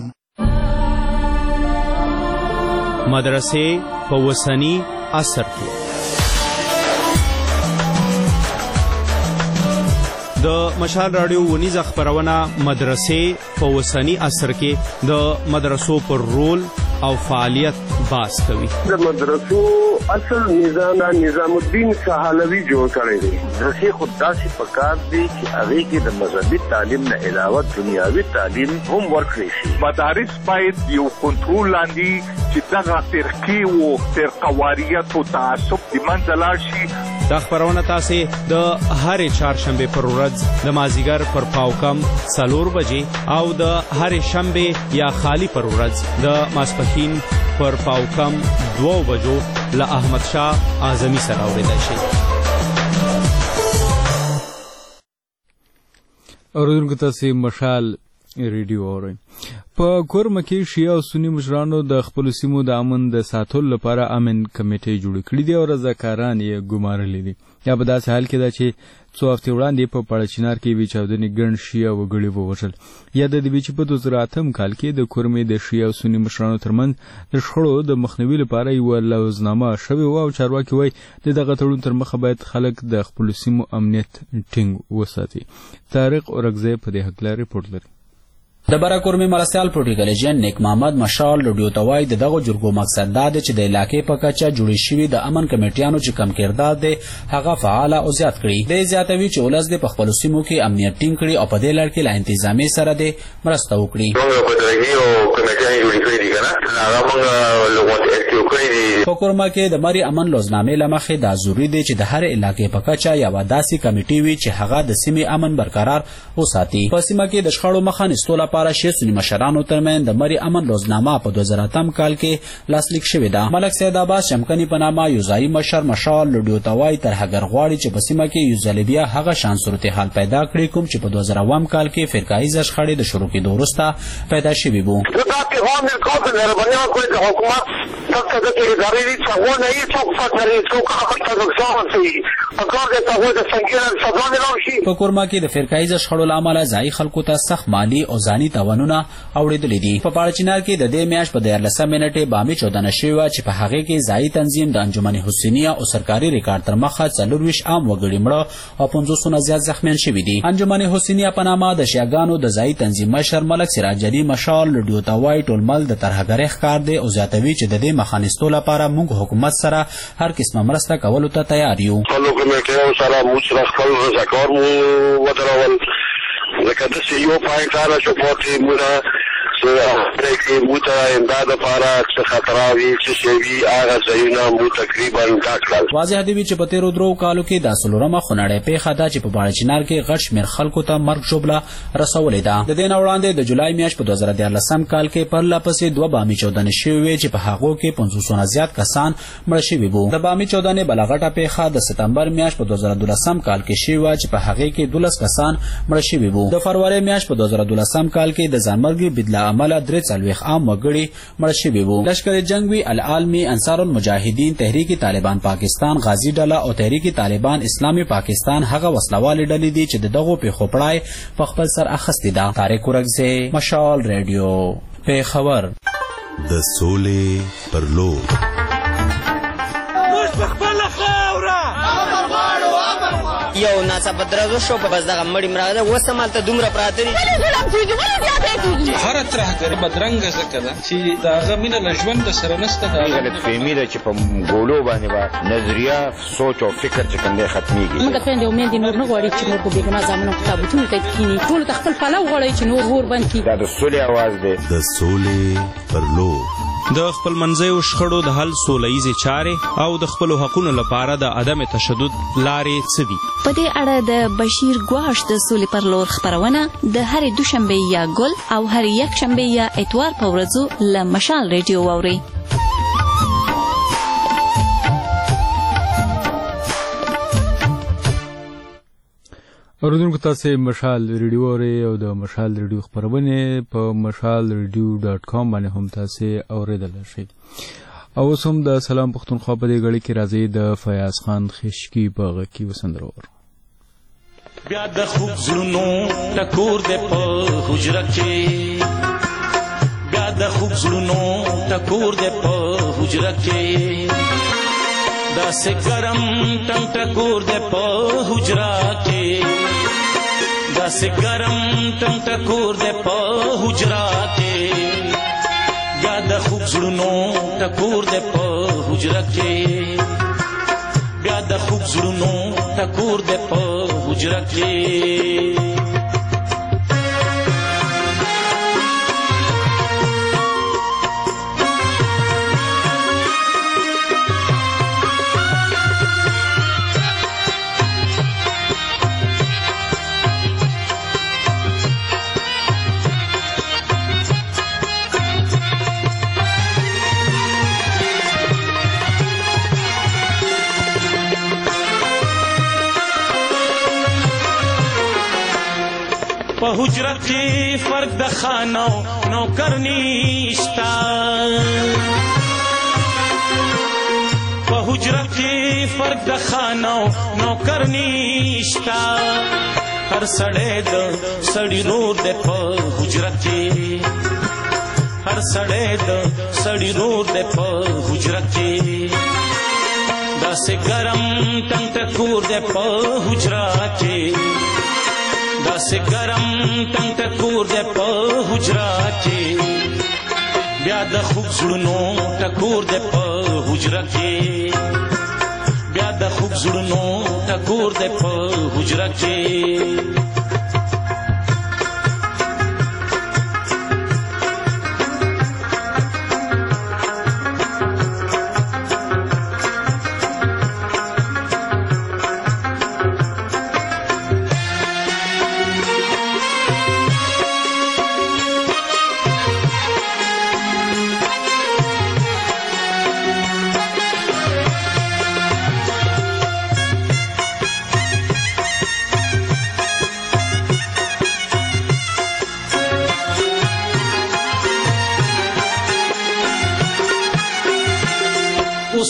مدرسې په وسنی عصر کې د مشال رادیو ونیزه خبرونه مدرسې په وسنی عصر کې د مدرسو پر رول او فعالیت باس کوي د مدرسو اصل نظام الدین سهالوی جوړ کړی دی مدرسې خود داسې پکار دی چې هغه کې د مذهبي تعلیم نه علاوه دنیاوي تعلیم هم ورکړي شي مدارس باید یو کنټرول لاندې چې دغه فرقې او فرقواریت او تعصب د منځه لاړ شي دا خبرونه تاسو د هرې چهارشنبه پر ورځ د مازیګر پر پاوکم 4 بجې او د هرې شنبه یا خالی پر ورځ د ماسپښین پر پاوکم 2 بجو له احمد شاه اعظمي سره اوریدل شي اوریدونکو تاسو مشال ریډیو اورئ په کورمه کې شیعه او سنی مشرانو د خپل سیمو د امن د ساتلو لپاره امن کمیټې جوړ کړې دي او رضاکاران یې ګمارلي دي یا په داسې حال کې ده چې څو هفتې وړاندې په پړچینار کې وی چاودنې ګڼ شیعه وګړي ووژل یا د دې چې په 2008 کال کې د کورمې د شیعه او سنی مشرانو ترمنځ د شخړو د مخنیوي لپاره یو لوزنامه شوې وه او چارواکي وایي د دغه تړون تر مخه باید خلک د خپل سیمو امنیت ټینګ وساتي طارق اورګزی په دې هکله ریپورټ لري د براکورمي مرسیال پروټیګلیجن نیک محمد مشال رډیو توای دغه جرګو مقصد دا دی چې د علاقې په کچه جوړې شوې د امن کمیټیانو چې کم کردار دی هغه فعال او زیات کړي د زیاتوي چې ولس د خپل سیمو کې امنیت ټینګ کړي او په دې لړ کې لا انتظامی سره د مرسته وکړي په کورما کې د مری امن لوزنامې لمخې دا ضروری دی چې د هر علاقې په کچه یو داسې کمیټي وي چې هغه د سیمې امن برقرار وساتي په سیمه کې د شخړو مخه نیستو لپاره شیسونی مشرانو ترمن د مری امن لوزنامه په 2008 کال کې لاسلیک شوې ده ملک سید عباس شمکنی په نامه یو ځای مشر مشال لډیو توای تر هغه غواړي چې په سیمه کې یو ځلبیا هغه شان صورتحال پیدا کړي کوم چې په 2009 کال کې فرقایي شخړې د شروع کېدو وروسته پیدا شوې وو پکار دی هغوی د سنګین سزا ملاو شي. په کورما کې د فرقایي شخړو له امله ځایي خلکو ته سخت مالي او ځاني تاوانونه اوړېدلي دي. په پاړچینار کې د دې میاشت په 14 نیټې بامي چودنه شوې وه چې په هغې کې ځایي تنظیم د انجمن حسینیه او سرکاري ریکارډ تر مخه 24 عام وګړي مړه او 500 نه زیات زخمیان شوي دي. انجمن حسینیه په نامه د شیعاګانو د ځایي تنظیم مشر ملک سراج علي مشال لډیو ته وایي ټول مل د ترهګرۍ ښکار دی او زیاتوي چې د دې مخانیستو لپاره موږ حکومت سره هر قسمه مرسته کولو ته تیار یو. خپلو کمیټیو سره موږ سره خپل رضاکار مو ودرول لکه داسې یو پوینټ راغله چې پورتې موږ پرېکړې موږ ته امداد لپاره څه خطراوي څه شی وي هغه ځایونه موږ تقریبا ډک کړل. واضح دی چې په تېرو 3 کالو کې دا 4مه خونړۍ پیښه ده چې په باړچینار کې غټ شمېر خلکو ته مرګ ژوبله رسولې ده. د دې نه وړاندې د جولای میاشت په 2014 کال کې پرله پسې 2 بامي چودنې شوې وې چې په هغو کې 500 نه زیات کسان مړه شوي وو. د بامي چودنې بله غټه پیښه د سپتمبر میاشت په 2012 کال کې شوې وه چې په هغې کې 12 کسان مړه شوي وو. د فروری میاشت په 2012 کال کې د ځانمرګي بدله عمله 43 عام وګړي مړه شوي وو. لشکر جنگوي العالمي انصار المجاهدین تحریک طالبان پاکستان غازی ډله او تحریک طالبان اسلامي پاکستان هغه وسلوالې ډلې دي چې دغه پیښو پړای په خپل سر اخیستې ده. طارق ورکزی، مشال ریډیو، پیښور. د سولې پر لور یو ناڅاپه درزو شو په بس دغه مړی مراده اوس همالته دومره پراته دي. هره ترهګري بدرنګه ځکه ده چې د هغه مینه له ژونده سره نشته. غلطفهمي ده چې په ګولو باندې به نظریه سوچ او فکر چې کوم دی ختمیږي. موږ خویندې او میندې نور نه غواړي چې نور په بېګناه زامنو کتابتونو ته کښېني. ټولو ته خپل پلو غواړي چې نور اور بند کړي. دا د سولې اواز دی. د سولې پر لور د خپل منځیو شخړو د حل سوله ییزې چارې او د خپلو حقونو لپاره د عدم تشدد لارې څه دي؟ په دې اړه د بشیر ګواش د سولې پر لور خپرونه د هرې دوشنبې یا ګل او هرې یکشنبې یا اتوار په ورځو له مشال ریډیو واورئ. اوریدونکو تاسې مشال ریډیو اورئ او د مشال ریډیو خپرونې په mashalradio.com باندې هم تاسې اورېدلی شئ. او اوس هم د سلام پښتونخوا په دې غړي کې راځي د فیاض خان خشکي په غږ کې وسندره ور. بیا د خوب زړونو ټکور دی په حجره کې، بیا د خوب زړونو ټکور دی په حجره کې، داسې ګرم ټنګ ټکور دی په حجره کې، داسې ګرم ټنګ ټکور دی په حجره کې، بیا د خوب زړونو ټکور دی په حجره کې، بیا د خوب زړونو ټکور دی په حجره کې. په حجره کې فرق د خانو نوکر نشتا، په حجره کې فرق د خانو نوکر نشتا، هر سړی د سړي رور دی په حجره کې، هر سړی د سړي رور دی په حجره کې، داسې ګرم ټنګ ټکور دی په حجره کې، داسې ګرم ټنګ ټکور دی په حجره کې، بیا د خوب زړونو ټکور دی په حجره کې، بیا د خوب زړونو ټکور دی په حجره کې.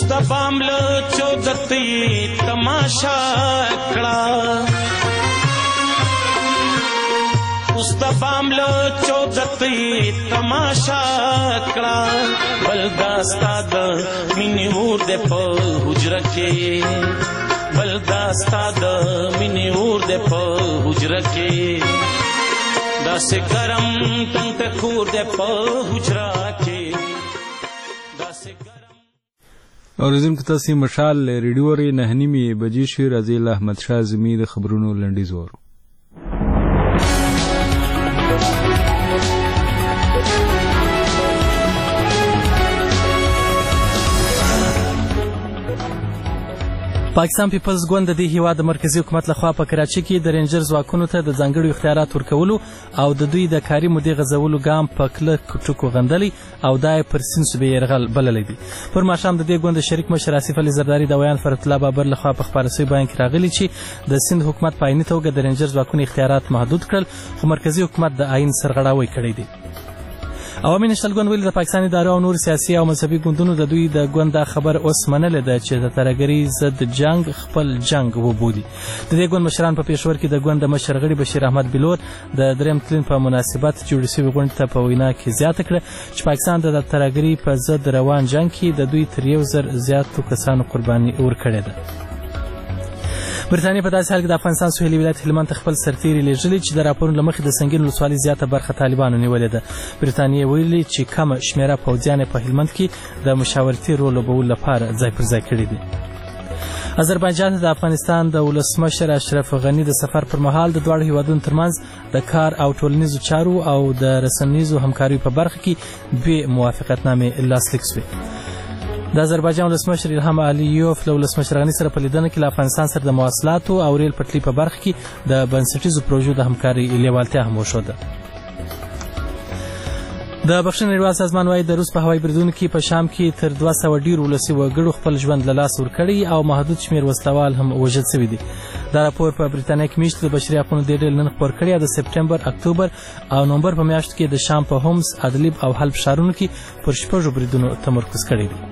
د بام له چودتي تماشا کړه اوس د بام له چودتي تماشا کړه بل دا ستا د مینې اور دې په حجره کې بل دا ستا د مینې اور دې په حجره کې داسې ګرم تنګ ټکور دې په حجره کې اوریدونکو تاسې مشال ریډیو ری 9:30 بجې شي رضی الله احمد شاه زمي د خبرونو لنډیز وورو پاکستان پیپلز ګوند د دې هیواد د مرکزی حکومت لخوا په کراچۍ کې د رینجر ځواکونو ته د ځانګړو اختیارات ورکولو او د دوی د کاري مودې غځولو ګام په کلکو ټکو غندلی او دا یې پر سیند صوبې یرغل بللی دی. پر ماښام د دې ګوند شریک مشر آصف علي زرداري د ویان فرت الله بابر لخوا په خپاره شوي بیان کې راغلي چې د سیند حکومت په عیني توګه د رینجر ځواکونو اختیارات محدود کړل خو مرکزی حکومت د آئین سرغړاوی کړی دی. عوامي نشنل ګوند ویلي د پاکستان ادارو او نور سیاسي او مذهبي ګوندونو د دوی د ګوند دا خبر اوس منلې ده چې د ترهګرۍ ضد جنګ خپل جنګ وبولي. د دې ګوند مشران په پېښور کې د ګوند د مشر غړي بشیر احمد بلور د دریم تلین په مناسبت جوړې شوي غونډې ته په وینا کې زیاته کړه چې پاکستان د ترهګرۍ په ضد روان جنګ کې د دوی تر 1000 زیاتو کسانو قرباني ورکړې ده. برتانیې په داسې حال کې د افغانستان سویلي ولایت هلمند ته خپل سرتیري لیږلي چې د راپورونو له مخې د سنګین ولسوالۍ زیاته برخه طالبانو نیولې ده. برتانیې ویلي چې کمه شمېره پوځیان په هلمند کې د مشاورتي رول لوبولو لپاره ځای پر ځای کړي دي. آذربایجان ته د افغانستان د ولسمشر اشرف غني د سفر پر مهال د دواړو هیوادونو ترمنځ د کار او ټولنیزو چارو او د رسنیزو همکاریو په برخه کې 2 موافقتنامې لاسلیک شوې. د آذربایجان ولسمشر الهام علیوف له ولسمشر غني سره په لیدنه کې له افغانستان سره د مواصلاتو او ریل پټلۍ په برخه کې د بنسټیزو پروژو د همکارۍ لیوالتیا هم وښوده. د بخښنې نړیوال سازمان وايي د روس په هوایي بریدونو کې په شام کې تر 200 ډېر ولسي وګړو خپل ژوند له لاسه ورکړی او محدود شمېر وسلوال هم وژل شوي دي. دا راپور په برتانیه کې میاشتې د بشري حقونو دې ډلې نن خپور کړی او د سپټمبر، اکتوبر او نومبر په میاشتو کې د شام په هومس، ادلیب او حلب ښارونو کې پر 6 بریدونو تمرکز کړی دی.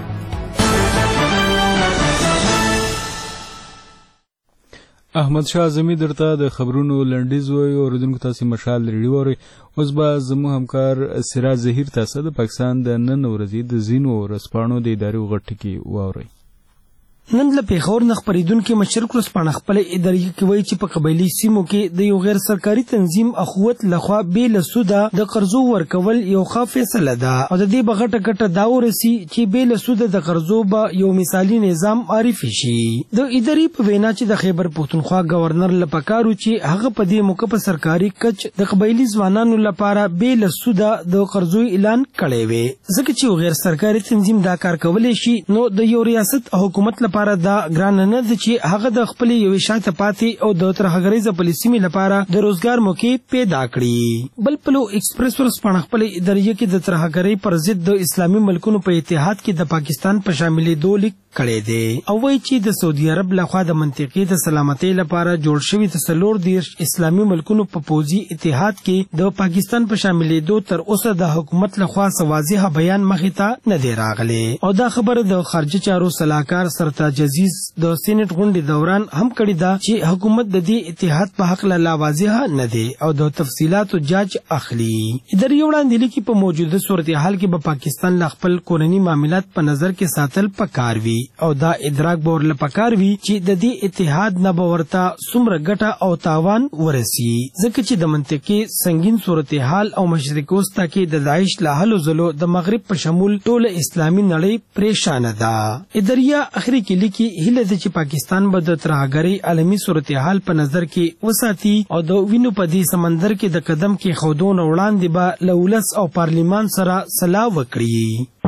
احمد شاه زمي درته د خبرونو لنډیز وایي. اوریدونکو تاسې مشال ریډیو اورئ. اوس به زموږ همکار سراج ظهیر تاسو د پاکستان د نن ورځې د ځینو ورځپاڼو د ادارې غټ ټکي واورئ. نن له پیښور نه خپرېدونکي مشرق ورځپاڼه خپله ادارې کې وایي چې په قبایلي سیمو کې د یو غیر سرکاري تنظیم اخوت لخوا بې له سوده د قرضو ورکول یو ښه فیصله ده او د دې به غټه ګټه دا ورسي چې بې له سوده د قرضو به یو مثالي نظام معرفي شي. د ادارې په وینا چې د خیبر پښتونخوا گورنر له پکارو چې هغه په دې موقع په سرکاري کچ د قبایلي ځوانانو لپاره بې له سوده د قرضو اعلان کړی وي ځکه چې یو غیر سرکاري تنظیم دا کار کولی شي نو د یو ریاست حکومت لپاره دا ګران نه ده چې هغه د خپل یو شاته پاتې او د ترهګریزه پالیسۍ لپاره د روزګار موقع پیدا کړي. بل پلو ایکسپریس ورځپاڼه خپل ادارې کې د ترهګرۍ پر ضد د اسلامي ملکونو په اتحاد کې د پاکستان په شاملېدو لیک کړی دی او وایي چې د سعودي عرب لخوا د منطقې د سلامتۍ لپاره جوړ شوي د 40 اسلامي ملکونو په پوځي اتحاد کې د پاکستان په شاملېدو تر اوسه د حکومت لخوا واضح بیان مخې ته نه دی راغلی او دا خبره د خارجه چارو صلاحکار سرتاج عزیز د سینټ غونډې دوران هم کړې ده چې حکومت د دې اتحاد په حق لا واضح نه دی او د تفصیلاتو جاج اخلي. ادارې وړاندې لیکي په موجوده صورتحال کې به پاکستان له خپل کورني معاملات په نظر کې ساتل پکار وي او دا ادراک به ورله پکار وي چې د دې اتحاد نه به ورته څومره ګټه او تاوان ورسي ځکه چې د منطقې سنگین صورتحال او مشرق وسطا کې د داعش له هلو ځلو د مغرب په شمول ټوله اسلامي نړۍ پریشانه ده. ادارې اخري کې لیکي هیله ده چې پاکستان به د ترهګرۍ عالمي صورتحال په نظر کې وساتي او د وینو په دې سمندر کې د قدم کې خودون وړاندې به له ولس او پارلیمان سره سلا وکړي.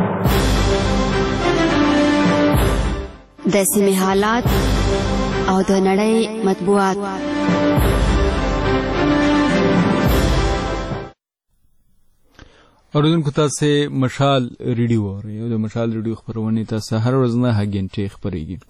د سیمې حالات او د نړۍ مطبوعات. اوریدونکو تاسې مشال ریډیو اورئ او د مشال ریډیو خپرونې تاسې هر ورځ 9 غنټې خپرېږي.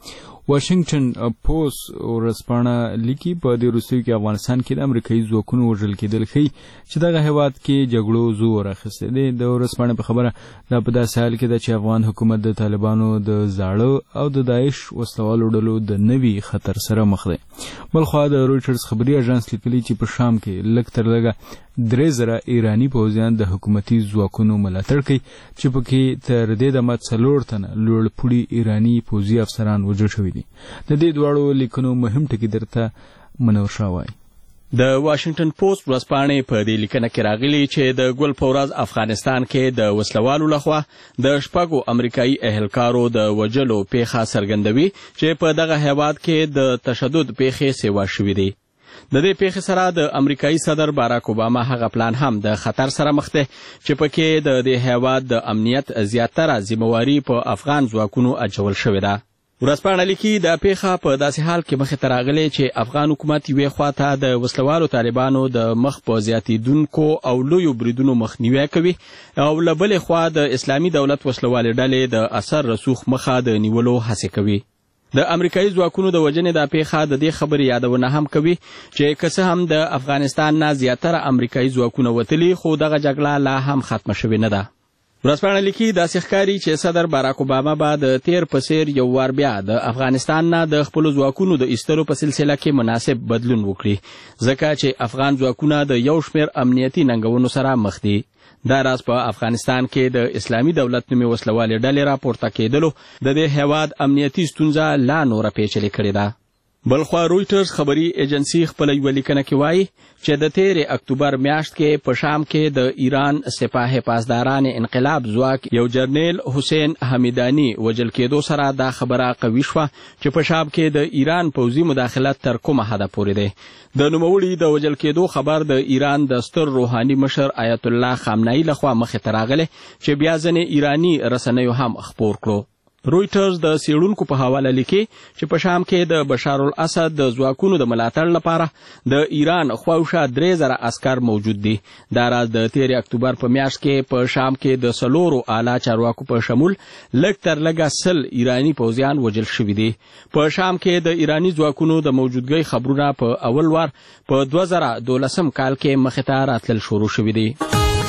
واشنگټن پوسټ ورځپاڼه لیکي په دې وروستیو کې افغانستان کې د امریکایي ځواکونو وژل کېدل ښیي چې دغه هېواد کې جګړو زور اخیستی دی. د ورځپاڼې په خبره دا په داسې حال کې ده چې افغان حکومت د طالبانو د زاړه او د داعش وسلوالو ډلو د نوي خطر سره مخ دی. بلخوا د رویټرز خبري اژانس لیکلي چې په شام کې لږ تر لږه 3,000 ایراني پوځیان د حکومتي ځواکونو ملاتړ کوي چې پکې تر دې دمه 4 تنه لوړپوړي ایراني پوځي افسران وژل شوي دي. د دې دواړو لیکنو مهم ټکي درته منور شاه وایي. د واشنگټن پوسټ ورځپاڼې په دې لیکنه کې راغلي چې د ګل په ورځ افغانستان کې د وسلوالو لخوا د 6 امریکایي اهلکارو د وژلو پیښه څرګندوي چې په دغه هیواد کې د تشدد پیښې سیوا شوي دي. د دې پیښې سره د امریکایي صدر باراک اوباما هغه پلان هم د خطر سره مخ دی چې پکې د دې هیواد د امنیت زیاتره ذمہواري په افغان ځواکونو اچول شوې ده. ورځپاڼه لیکي دا پیښه په داسې حال کې مخې ته راغلې چې افغان حکومت یوې خواته د وسلوالو طالبانو د مخ په زیاتېدونکو او لویو بریدونو مخنیوی کوي او له بلې خوا د اسلامي دولت وسلوالې ډلې د اثر رسوخ مخه د نیولو هڅې کوي. د امریکایي ځواکونو د وژنې دا پیښه د دې خبرې یادونه هم کوي چې که څه هم د افغانستان نه زیاتره امریکایي ځواکونه وتلي خو دغه جګړه لا هم ختمه شوې نه ده. ورځپاڼه لیکي داسې ښکاري چې صدر باراک اوباما به د تیر په څیر یو وار بیا د افغانستان نه د خپلو ځواکونو د ایستلو په سلسله کې مناسب بدلون وکړي ځکه چې افغان ځواکونه د یو شمېر امنیتي ننګونو سره مخ دي. دا راز په افغانستان کې د اسلامي دولت نومې وسلوالې ډلې راپورته کېدلو د دې هیواد امنیتي ستونزه لا نوره پیچلې کړې ده. بلخوا رویټرز خبري ایجنسی خپل یو لیکنه کې وایي چې د 13 اکتوبر میاشت کې په شام کې د ایران سپاه پاسداران انقلاب ځواک یو جرنیل حسین حمیدانی وژل کېدو سره دا خبره قوي شوه چې په شام کې د ایران پوځي مداخلت تر کومه حده پورې دی. د نوموړي د وژل کېدو خبر د ایران د ستر روحاني مشر آیت الله خامنه‌ای لخوا مخې ته راغلی چې بیا ځینې ایراني رسنیو هم خپور کړو. رویټرز د څېړونکو په حواله لیکي چې په شام کې د بشار الاسد د ځواکونو د ملاتړ لپاره د ایران خواوشا 3,000 عسکر موجود دي. دا راز د 13 اکتوبر په میاشت کې په شام کې د 4 اعلی چارواکو په شمول لږ تر لږه 100 ایراني پوځیان وژل شوي دي. په شام کې د ایراني ځواکونو د موجودګۍ خبرونه په اول وار په 2012 کال کې مخې ته راتلل شروع شوي دي.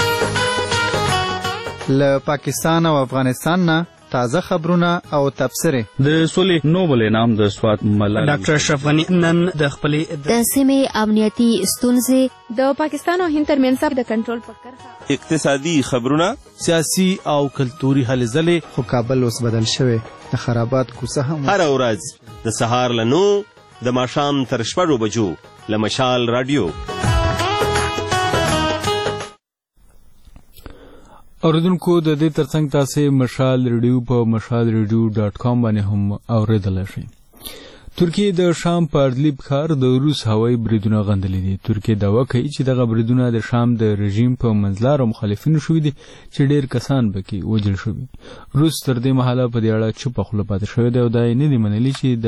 له پاکستان او افغانستان نه تازه خبرونه او تبصرې. د سولې نوبل انعام د سوات ملالۍ ډاکټر اشرف غني نن د خپلې د سیمې امنیتي ستونزې د پاکستان او هند ترمنځ د کنټرول په کرښه اقتصادي خبرونه سیاسي او کلتوري هلې ځلې. خو کابل اوس بدل شوی د خرابات کوڅه هم هر ورځ د سهار له 9 د ماښام تر 6 بجو له مشال رادیو. اوریدونکو د دې ترڅنګ تاسو مشال ریډیو په mashalradio.com باندې هم اوریدلای شئ. ترکیه د شام په ادلیب ښار د روس هوایي بریدونه غندلي دي. ترکیه دعوا کوي چې دغه بریدونه د شام د رژیم په منځلارو مخالفینو شوي دي چې ډیر کسان پکې وژل شوي. روس تر دې مهاله په دې اړه چوپه خوله پاتې شوی دی او دا یې نه دي منلي چې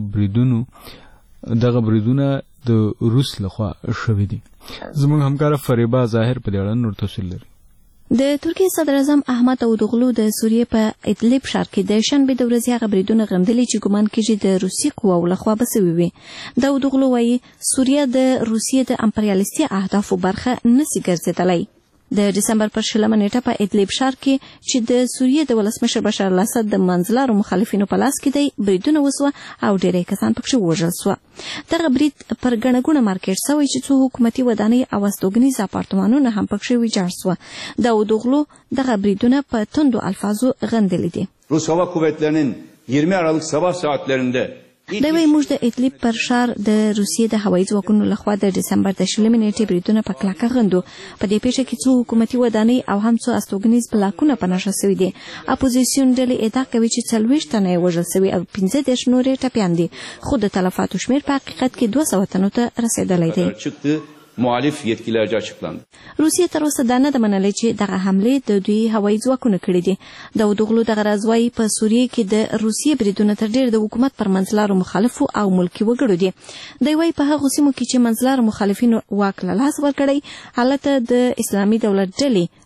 دغه بریدونه د روس لخوا شوي دي. زموږ همکاره فریبا ظاهر په دې اړه نور تفصیل لري. د ترکیه صدر اعظم احمد داوودوغلو د سوریې په ادلیب ښار کې د شنبې د ورځې هغه بریدونه غندلي چې ګمان کېږي د روسي قواو لخوا به سوي وي. داوودوغلو وایي سوریه د روسیې د امپریالیستي اهدافو برخه نسي ګرځېدلی. د ډسمبر پر 20 نیټه په ادلیب ښار کې چې د سوریې د ولسمشر بشار الاسد د منځلارو مخالفینو په لاس کې دی بریدونه وسوه او ډیری کسان پکې وژل سوه. دغه برید پر ګڼه ګوڼه مارکیټ سوی چې څو حکومتي ودانۍ او استوګنیز اپارتمانونه هم پکې ویجاړ سوه. داوودوغلو دغه بریدونه په توندو الفاظو غندلي دي. Rus Hava Kuvvetleri'nin 20 Aralık sabah saatlerinde دوی موږ د ادلیب پر ښار د روسیې د هوایي ځواکونو لخوا د ډسمبر د 20 نیټې بریدونه په کلکه غندو. په دې پیښه کې څو حکومتي ودانۍ او هم څو استوګنیز بلاکونه په نښه سوي دي. اپوزیسیون ډلې ادعا کوي چې 40 تنه یې وژل سوي او 15 نورې ټپیان دي خو د تلفاتو شمېر په حقیقت کې 200 تنو ته رسېدلی دی. muhalif yetkililerce açıklandı. روسیه تر اوسه دا نه ده منلې چې دغه حملې د دوی هوایي ځواکونه کړي دي. داوودوغلو دغه راز وایي په سوریې کې د روسیې بریدونه تر ډېر د حکومت پر منځلارو مخالفو او ملکي وګړو دي. دوی وایي په هغو سیمو کې چې منځلارو مخالفینو واک له لاسه ورکړی هلته د اسلامي دولت ډلې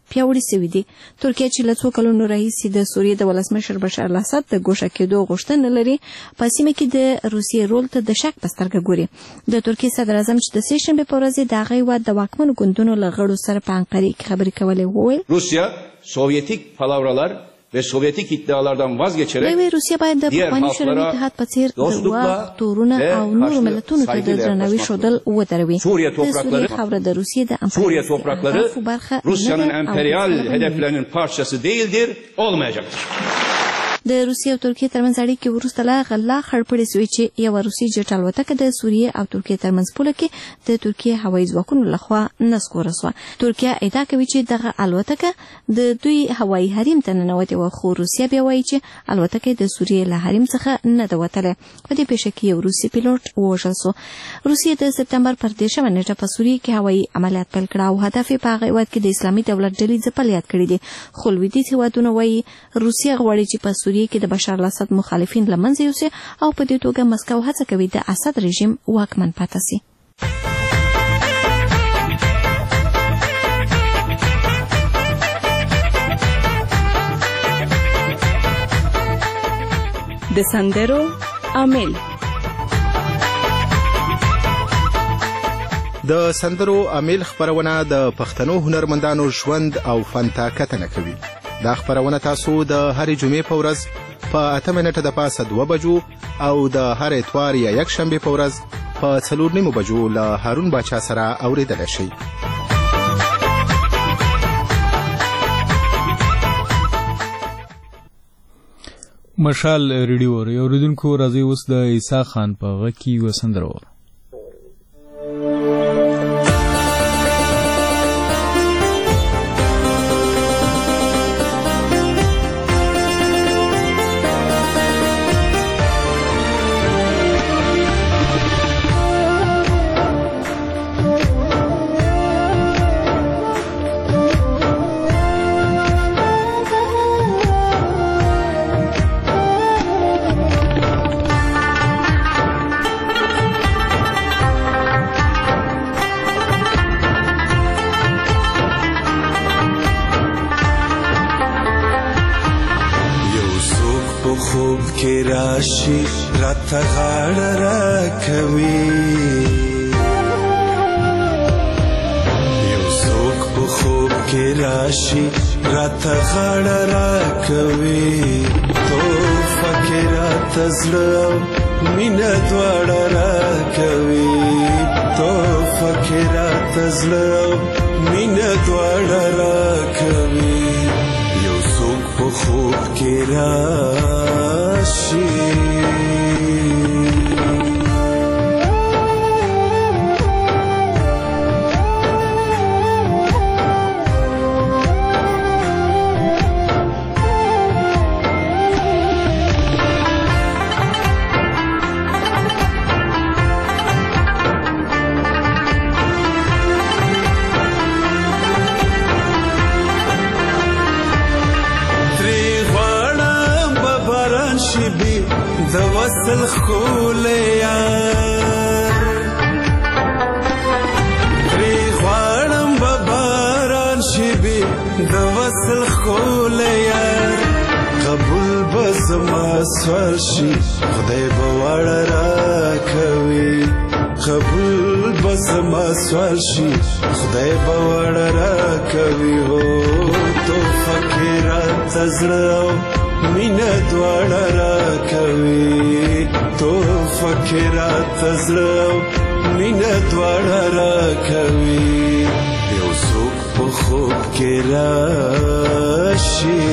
پیاوړي سوي دي. ترکیه چې له څو کلونو راهیسې د سوریې د ولسمشر بشار الاسد د ګوښه کېدو غوښتنه لري، په سیمه کې د روسیې رول ته د شک په سترګه ګوري. د ترکیې صدر اعظم چې د سې شنبې په ورځ د هغه هېواد د واکمنو ګوندونو له غړو سره په انقرې کې خبرې کولې وویل Rusya Sovyetik palavralar ve Sovyetik iddialardan vazgeçerek روسیه باید د پخواني شوروي اتحاد په څیر د وخت تورونه او نورو ملتونو ته د درناوي ښودل ودروي. د سوریې خاوره د روسیې د Suriye toprakları Rusya'nın emperyal hedeflerinin parçası değildir, olmayacaktır. د روسیې او ترکیې ترمنځ اړیکې وروسته لا غلا خړپړې سوې چې یوه روسي جټ الوتکه د سوریې او ترکیې ترمنځ پوله کې د ترکیې هوایي ځواکونو لخوا نسکوره سوه. ترکیه ادعا کوي چې دغه الوتکه د دوی هوایي حریم ته ننوتې وه، خو روسیه بیا وایي چې الوتکه د سوریې له حریم څخه نه ده وتلی. په دې پیښه کې یو روسي پیلوټ ووژل سو. روسیې د سپتمبر پر 13مه نیټه په سوریې کې هوایي عملیات پیل کړه او هدف یې په هغه هېواد کې د اسلامي دولت ډلې ځپل یاد کړي دي. خو لویدیځ هېوادونه وایي روسیه غواړي چې په سوریې کې د بشار الاسد مخالفین له منځه یوسي او په دې توګه مسکو هڅه کوي د اسد رژیم واکمن پاتې سي. د سندرو عامل. د سندرو عامل خبرونه د پښتنو هنرمندانو ژوند او فن ته کتنه کوي. دا خبرونه تاسو د هرې جمعې په ورځ په 8 منټه د پاسه 2 بجو او د هر اتوار یا یک شنبه په ورځ په 4:30 بجو له هارون باچا سره اوریدل شي. مشال ریډیو اوریدونکو راځي اوس د عیسی خان په غږ کې یو سندره وره. راشي راته غاړه راکوي، یو څوک په خوب کې راشي راته غاړه راکوي، توفه کې راته زړه مینه دواړه راکوي، توفه کې راته زړه مینه دواړه راکوي، یو څوک په خوب کې راشي. د وصل خولې یار پرې غواړم به باران شي بې د وصل خولې یار قبول به زما سوال شي خدای به واړه راکوي، قبول به زما سوال شي خدای به واړه راکوي، هو توفه کې راته زړه مینه دواړه راکوي، توفه کې راته زړه مینه دواړه راکوي، یو څوک په خوب کې راشي.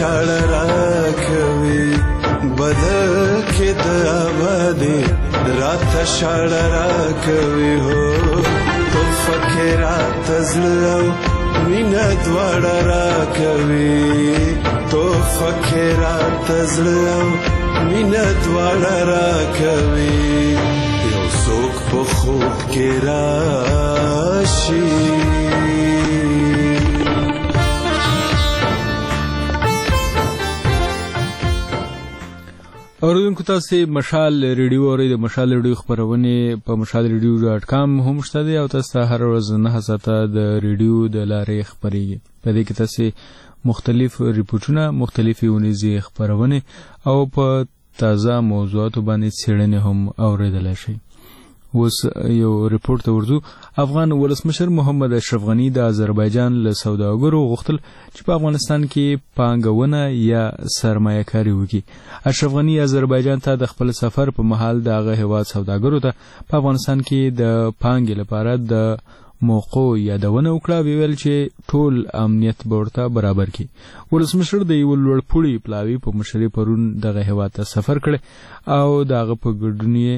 شاړه راکوي بدل کې د آبادي راته شاړه راکوي هو تو فکرات زلو مینا دواړه راکوي تو فکرات زلو مینا دواړه راکوي یو څوک په خوب کې راشي اوریدونکو تاسو مشال ریډیو اورئ د مشال ریډیو خبرونه په mashalradio.com هم شته دي او تاسو هر ورځ 9 ساعته د ریډیو د لارې خبرېږي په دې کې تاسو مختلف ریپورتونه مختلفي ونیزي خبرونه او په تازه موضوعاتو باندې څېړنې هم اوریدلای شئ اوس یو ریپورت ورځو افغان ولسمشر محمد اشرف غنی د آذربایجان له سوداګرو غوښتل چې په افغانستان کې پانګونه یا سرمایه کاري وکړي اشرف غنی آذربایجان ته د خپل سفر په مهال د هغه هیواد سوداګرو ته په افغانستان کې د پانګې لپاره د موقع یادونه وکړه ویل چې ټول امنیت به ورته برابر کړي ولسمشر د یو لوړپوړي پلاوي په مشري پرون دغه هیواد ته سفر کړي او دغه په ګډونی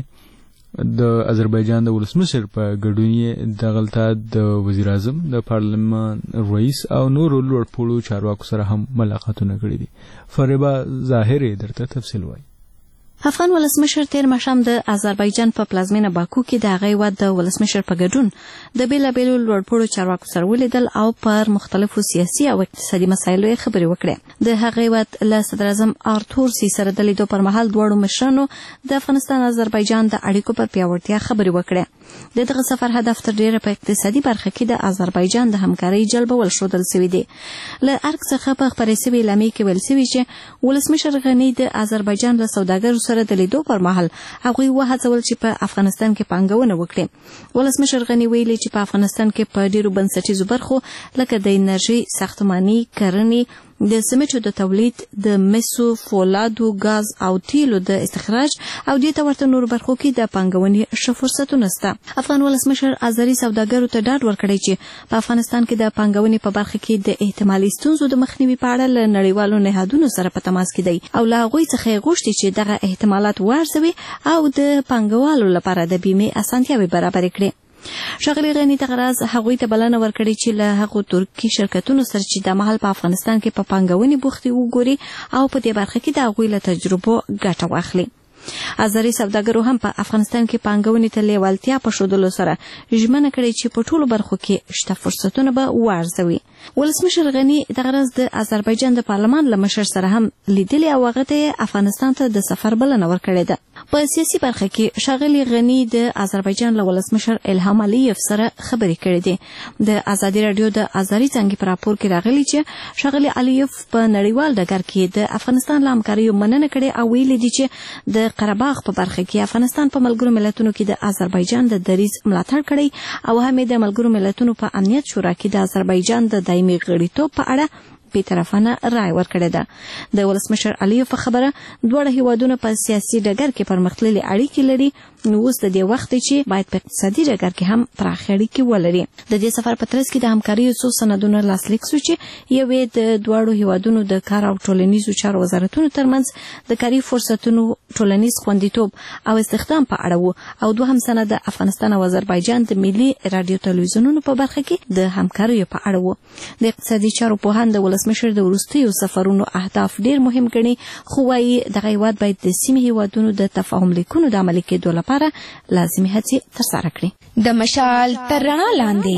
د آذربایجان د ولسمشر په ګډونی دغلته د وزیر اعظم د پارلمان رئیس او نور لوړپوړو چارواکو سره هم ملاقاتونه کړي دي فریبا ظاهری درته تفصیل وایي افغان ولسمشر تیر ماښام د آذربایجان په پلازمینه باکو کې د هغه هیواد د ولسمشر په ګډون د بیلابیلو لوړپوړو چارواکو سره ولیدل او پر مختلفو سیاسي او اقتصادي مسایلو یې خبرې وکړې د هغه هیواد له صدر اعظم آرتور سی سره د لیدو پر مهال دواړو مشرانو د افغانستان آذربایجان د اړیکو پر پیاوړتیا خبرې وکړې د دغه سفر هدف تر ډیره په اقتصادي برخه کې د آذربایجان د همکارۍ جلبول ښودل شوی دی له ارګ څخه په خبرې شوې اعلامیې کې ویل شوي چې ولسمشر غني د آذربایجان له سوداګرو سره د لیدو پر مهال هغوی وهڅول چې په افغانستان کې پانګونه وکړي ولسمشر غني ویلي چې په افغانستان کې په ډیرو بنسټیزو برخو لکه د انرژي ساختماني کرنې د سمنټو د تولید د مسو فولادو غاز او تیلو د استخراج او د ورته نور برخو کې د پانګونې ښه فرصتونه شته افغان ولسمشر آذري سوداګرو ته ډاډ ورکړی چې په افغانستان کې د پانګونې په برخه کې د احتمالي ستونزو د مخنیوي په اړه له نړیوالو نهادونو سره په تماس کې دی او له هغوی څخه یې غوښتي چې دغه احتمالات وارزوي او د پانګوالو لپاره د بیمې اسانتیاوې برابرې کړي ښاغلي غني دغه راز هغوی ته بلنه ورکړې چې له هغو ترکي شرکتونو سره چې د مهال په افغانستان کې په پانګونې بوختي وګوري او په دې برخه کې د هغوی له تجربو ګټه واخلي آذري سوداګرو هم په افغانستان کې پانګونې ته لیوالتیا په ښودلو سره ژمنه کړې چې په ټولو برخو کې شته فرصتونه به وارزوي ولسمشر غني دغه ورځ د آذربایجان د پارلمان له مشر سره هم لیدلې او هغه ته افغانستان ته د سفر بلنه ورکړې ده په سیاسي برخه کې ښاغلي غني د آذربایجان له ولسمشر الهام علیف سره خبرې کړې دي د ازادي رادیو د آذري څانګې په راپور کې راغلي چې ښاغلي علیف په نړیوال ډګر کې د افغانستان له همکاریو مننه کړې او ویلي دي چې د قرهباغ په برخه کې افغانستان په ملګرو ملتونو کې د آذربایجان د دریځ ملاتړ کړی او هم د ملګرو ملتونو په امنیت شورا کې د آذربایجان د دایمي غړیتوب په اړه بی‌طرفانه رائے ورکړې ده د ولسمشر علیف خبره دواړه هیوادونه په سیاسي ډګر کې پرمختللي اړیکې لري نو اوس د دې وخت چې باید په اقتصادي ډګر کې هم پراخ اړیکې ولري د دې سفر په ترڅ کې د همکاریو څو سندونو لاسلیک شو چې یوې د دواړو هیوادونو د کار او ټولنیزو چارو وزارتونو ترمنځ د کاري فرصتونو ټولنیز خوندیتوب او استخدام په اړه وو او دوهم سند د افغانستان او آذربایجان د ملي رادیو تلویزیونونو په برخه کې د همکاریو په اړه وو د اقتصادي چارو پوهان د ولسمشر د وروستیو سفرونو اهداف ډیر مهم ګڼي خو وايي دغه هیواد باید د سیمې هیوادونو د تفاهم لیکونو د عملي کېدو لپاره لازمي هڅې ترسره کړي د مشال تر رڼا لاندې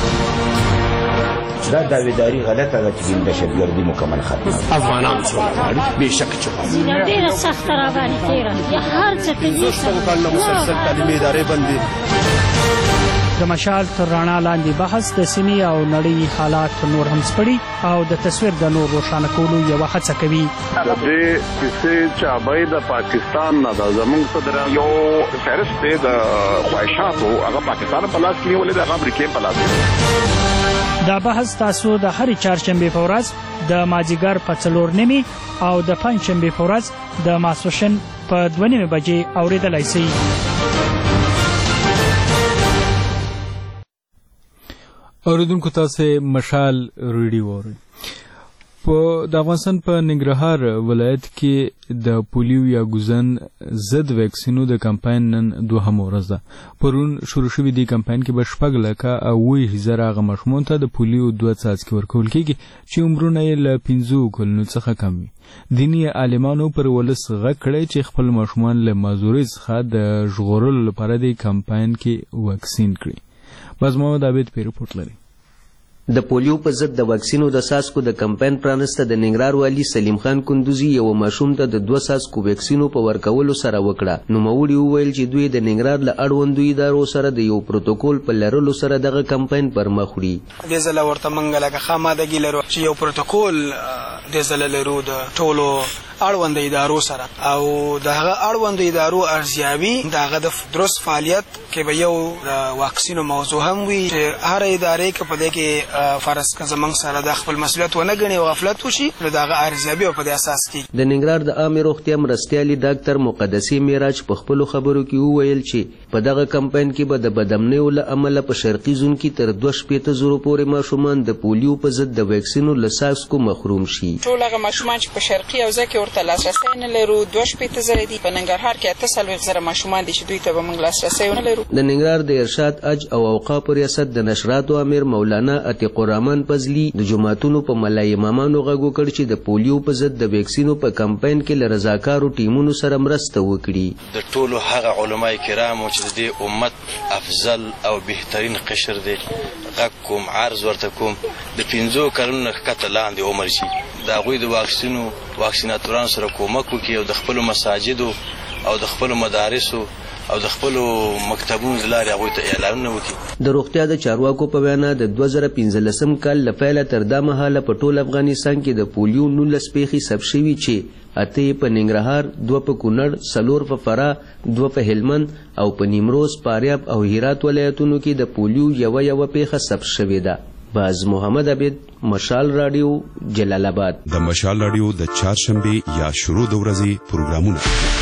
دا داویداری غلطه ده چې دهشتګردي مکمل ختمه افغانان څومره بېشکه چوپه ډېره سخته راباندې تېره هر څه کې مسلسل تعلیمي ادارې بندي د مشال تر رڼا لاندې بحث د سیمې او نړۍ حالات نور هم سپړي او د تصویر د نور روښانه کولو یوه هڅه کوي د دې کیسې چابۍ د پاکستان نه د زموږ صدر یو فهرست دی د خواهشاتو هغه پاکستان په لاس کې نیولې ده هغه امریکې په لاس دا بحث تاسو د هرې چهارشنبې په ورځ د مازدیګر په 4:30 او د پنجشنبې په ورځ د ماسپښین په 2:30 بجې اورېدلی شئ اوریدونکو تاسو مشال ریډیو اورئ د افغانستان په ننګرهار ولایت کې د پولیو یا ګوزن ضد ویکسینو د کمپاین نن 2 ورځ ده. پرون شروع شوی دی کمپاین کې به 6,08,000 هغه ماشومان ته د پولیو 2 څاڅکي ورکول کېږي چې عمرونه یې له 5 کلونو څخه کم وي. دیني عالمانو پر ولس غږ کړی چې خپل ماشومان له مازورۍ څخه د ژغورلو لپاره د کمپاین کې واکسین کړي. باز محمد عابد په رپورټ لري. د پولیو په ضد د واکسینو د څاڅکو د کمپاین پرانسته د ننګرهار والي سلیم خان کندوزي یو ماشوم ته د 2 څاڅکو ویکسینو په ورکولو سره وکړه. نوموړي وویل چې دوی د ننګرهار له اړوندو ادارو سره د یو پروتوکول په لرلو سره دغه کمپاین پر مخ وړي. دې ځله ورته موږ لکه خامادګي لرو چې یو پروتوکول دې ځله لرو د ټولو اړوند ادارو سره او دغه اړوند ادارو ارزیابي دغه د درست فعالیت کې به یو واکسینو موضوع هم وي چې هر ادارې کې په دې کې فرض کړه زمنګ سره د خپل مسؤلیت ونه غني او غفلت وشي نو دغه ارزیابي په دې اساس کې. د ننګرهار د عامه روغتیا مرستیالي ډاکټر مقدسي میراج په خپل خبرو کې وویل چې په دغه کمپاین کې به د بدامنۍ له امله په شرقي زون کې تر 2,000 پورې ماشومان د پولیو په ضد د ویکسینو له څاڅکو محروم شي. ټول هغه ماشومان چې په شرقي حوزه کې ورته لاسرسی نه لرو 2,000 دي. په ننګرهار کې 8,000 ماشومان دي چې دوی ته به موږ لاسرسی نه لرو. د ننګرهار د ارشاد اج او اوقاف ریاست د نشراتو امیر مولانا عتیق الرحمن فضلی د جماعتونو په ملا امامانو غږ وکړ چې د پولیو په ضد د ویکسینو په کمپاین کې له رضاکارو ټیمونو سره مرسته وکړي. د ټولو هغه علماء کرامو چې د امت افضل او بهترین قشر دي غږ کوم عرض ورته کوم د 15 کلونو ښکته لاندې عمر شي د هغوی د واکسیناتورانو سره کومک وکړي او د خپلو مساجدو او د خپلو مدارسو او د خپل مکتبونو لارې هغوی ته اعلانونه وکړي. د روغتیا د چارواکو په وینا د 2015 کال له پیله تر دا مهاله په ټول افغانستان کې د پولیو 19 پیښې ثبت شوي چې 8 په ننګرهار، 2 په کونړ، 4 په فراه، 2 په هلمند او په نیمروز، فاریاب او هرات ولایتونو کې د پولیو یوه پیښه ثبت شوې ده. باز محمد عبید، مشال رادیو، جلال آباد. د مشال رادیو د چهارشنبه یا شروع د ورځې پروګرامونه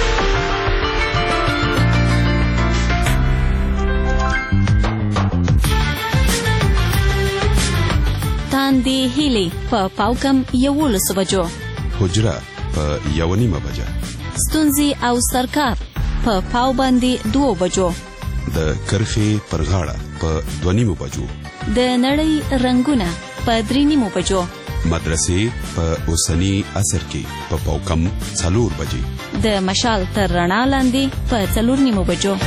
تاندې هیلې په پاوکم 11 بجو، حجره په 1:30 بجه، ستونزې او سرکار په پاو باندې 2 بجو، د کرخې پر غاړه په 2:30 بجو، د نړۍ رنگونه په 3:30 بجو، مدرسې په اوسنی عصر کې په پاوکم 4 بجې، د مشال تر رڼا لاندې په 4:30 بجو.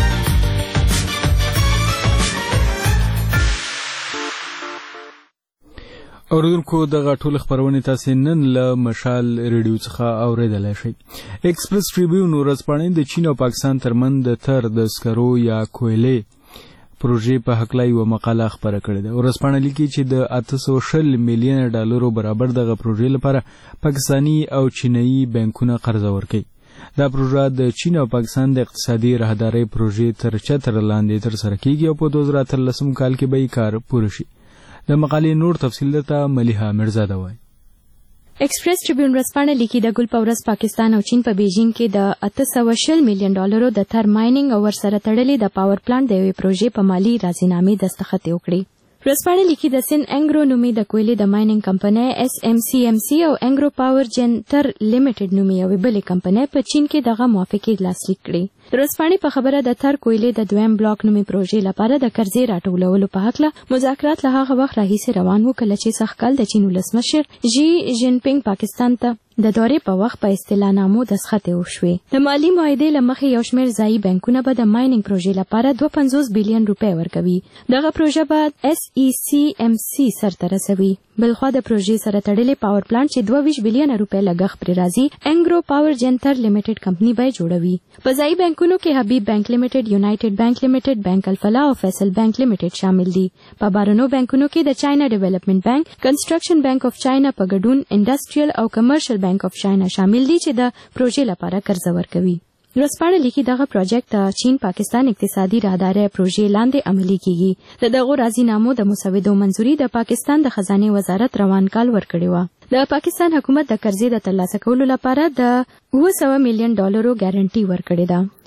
اوریدونکو دغه ټول خبرونه تاسو نن له مشال ریډیو څخه اوریدلای شئ. ایکسپریس ټریبیون ورځپاڼه د چین او پاکستان ترمن د تر د سکرو یا کویلې پروژې په حق لا یو مقاله خبره کړې ده. ورځپاڼه لیکي چې د 840 میلیون ډالرو برابر دغه پروژې لپاره پاکستانی او چینایي بانکونه قرض ورکوي. دا پروژه د چین او پاکستان د اقتصادي راهدارۍ پروژې تر چتر لاندې تر سره کیږي او په 2013 کال کې به کار پوره شي. د مقالې نور تفصیل ته ملیحه مرزاده وایي. ایکسپریس ټریبیون ورځپاڼه لیکي د ګل په ورځ پاکستان او چین په بیجینګ کې د 840 میلیون ډالرو د تر مایننګ او ورسره تړلې د پاور پلانټ د یوې پروژې په مالی راضینامې دستخط وکړي. ورځپاڼه لیکي د سن انګرو نومي د کویلې د مایننګ کمپنۍ SMCMC او انګرو پاور جنټر لیمیټډ نومي یوې بلې کمپنۍ په چین کې دغه موافقې لاسلیک کړي. ورځپاڼې په خبره د تر کویلې د دویم بلاک نومي پروژې لپاره د قرضې راټولولو په هکله مذاکرات له هغه وخت راهیسې روان وو کله چې سږکال د چین ولسمشر جی جین پینګ پاکستان ته د دورې په وخت په اصطلاحنامو دستخط وشوې. د مالی معاهدې له مخې یو شمېر ځایي بانکونه به د مایننګ پروژې لپاره 250 بلین روپۍ ورکوي. دغه پروژه به SECMC سرته رسوي. بلخوا د پروژې سره تړلې پاور پلانټ چې 22 بلین روپۍ لګښت پرې راځي انګرو پاور جنټر لیمیټډ کمپنی به جوړوي. په ځایي بانکونو کې حبیب بانک لیمیټډ، یونایټډ بانک لیمیټډ، بانک الفلاح او فیصل بانک لیمیټډ شامل دي. په بارنو بانکونو کې د چاینا ډیولپمنٹ بانک، کنسټرکشن بانک اف چاینا په ګډون انډستریال او کمرشل بانک اف چاینا شامل دي چې د پروژې لپاره قرض ورکوي. ورځپاڼه لیکي دغه پروژیکټ د چین پاکستان اقتصادي راهدارۍ پروژې لاندې عملي کیږي. د دغو راضینامو د مسودو منځوري د پاکستان د خزانه وزارت روان کال ورکړی و. د پاکستان حکومت د قرضې د ترلاسه کولو لپاره د 900 میلیون ډالرو ګارانټي ورکړې ده.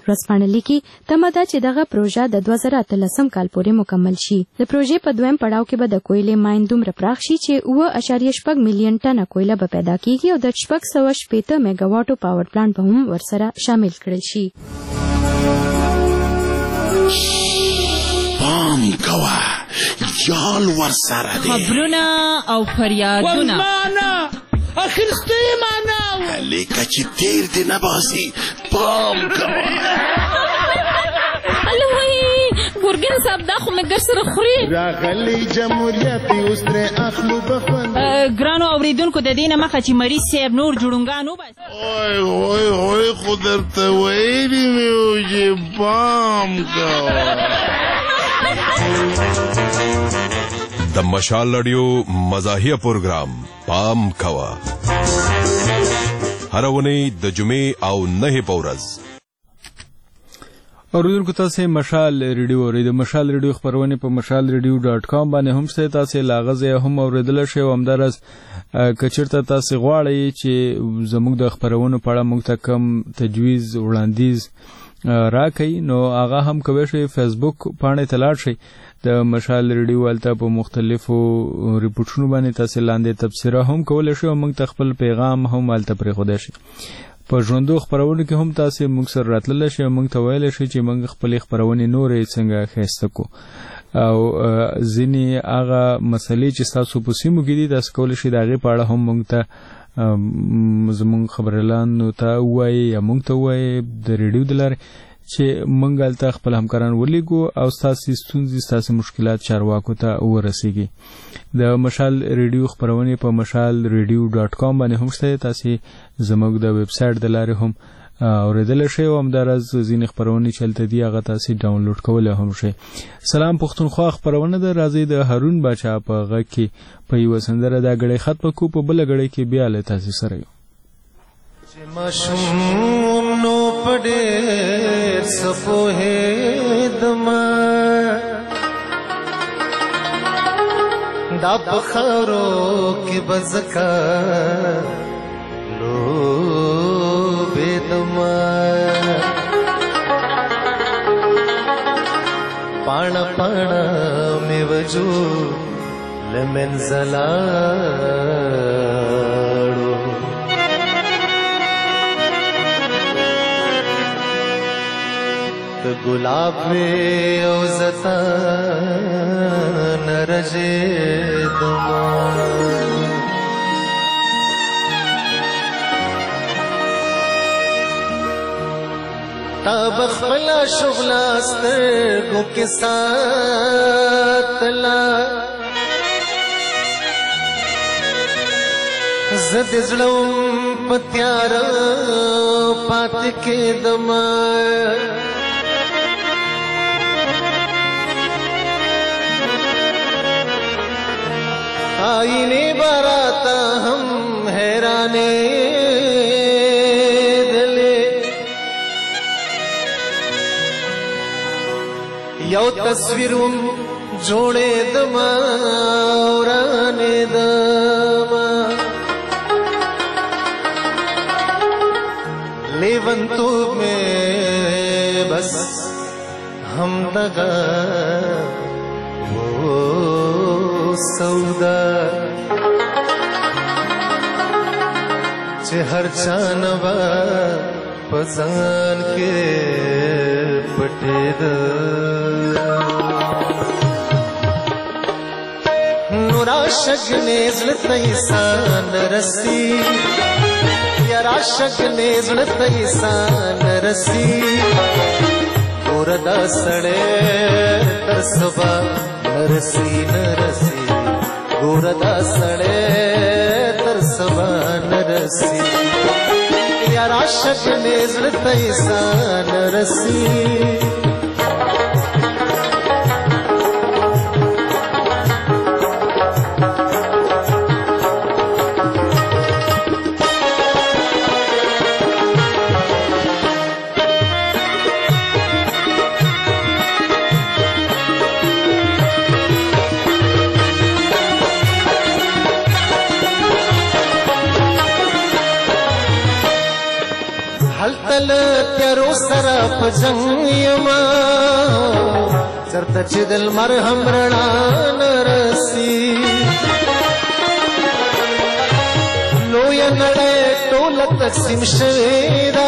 ورځپاڼه لیکي تمه ده چې دغه پروژه د 2013 کال پورې مکمل شي. د پروژې په دویم پړاو کې به د کویلې ماین دومره پراخ شي چې 9.6 میلیون ټنه کویله به پیدا کیږي او د 680 میگاواټو پاور پلانټ به هم ورسره شامل کړل شي. پام کوه جال ورسره دی خبرونه او فریادونه اخر ستې معنا لیکه چې تیر دی نه باسي پام کوه الله وای ګورګین صاحب دا خو مې ګر سره خوري راغلی جمهوریت اوس ترې اخلو بخوند ګرانو اوریدونکو د دې نه مخه چې مریض صاحب نور جوړونګان وباسي اوی خو درته ویلي مې و چې پام کوه. د مشال رادیو مزاحیه پروګرام پام کوه هر ونی د جمعې او 9 په ورځ. اوریدونکو تاسو مشال ریډیو اورئ. د مشال ریډیو خبرونه په mashalradio.com باندې هم ستاسو تاسو لاغزه هم اوریدل شي او همدارس کچرته تاسو غواړئ چې زموږ د خبرونو په اړه موږ ته کم تجویز وړاندیز راکړئ نو هغه هم کوي شي فیسبوک باندې تلاړ شي د مشال ریډیو ولته په مختلفو ریپورتونو باندې تاسو لاندې تبصره هم کولای شئ او موږ ته خپل پیغام هم ولته پرې خوده شي. په ژوندو خبرونو کې هم تاسو موږ سره راتلل شي موږ ته ویل شي چې موږ خپل خبرونه نورې څنګه خسته کو او ځینی هغه مسلې چې تاسو په سیمو کې دي تاسو کولای شئ دا غي په اړه هم موږ ته زموږ خبرلانو ته وایي یا موږ ته وایي د ریډیو د لارې چې موږ هلته خپل همکاران ولیږو او ستاسو ستونزې ستاسو مشکلات چارواکو ته ورسیږي. د مشال ریډیو خبرونه په mashalradio.com باندې هم شته تاسو زموږ د ویب سټ د لارې هم اوریدل شئ او همدارز ځینې خبرونه چلته دي هغه تاسو ډاونلوډ کولای هم شئ. سلام پښتونخوا خبرونه د راځي د هارون باچا په غږ کې په یو سندره دا غړې خط په کو په بل غړې کې بیا له تاسو سره یو مشوم نو پډې سپوهې دما دا بخارو کې بزکا لو بدما پانا پانا می وجو لمنزلا गुलाब में औज़ता नरजे दमा तब खला शुगलास्तर गो के साथ ला जद जड़ों पत्यारा पात के दमा आईने बाराता हम हैराने दिले यो तस्वीरों जोड़े दमा औराने दमा लेवन तो में बस हम दगा सौदा हर जानवा पसान के पटेद नुराशक नेज़ल तैसान रसी यराशक नेज़ल तैसान रसी उरदा सड़े तरसबा नरसी नरसी गोरदा सड़े तरसबा नरसी याराशक नेज़ल तैसान रसी تیارو سره په جنګ یما چرته چې د لمر هم رڼا نه رسي لویه نړۍ ټوله تقسیم شوې ده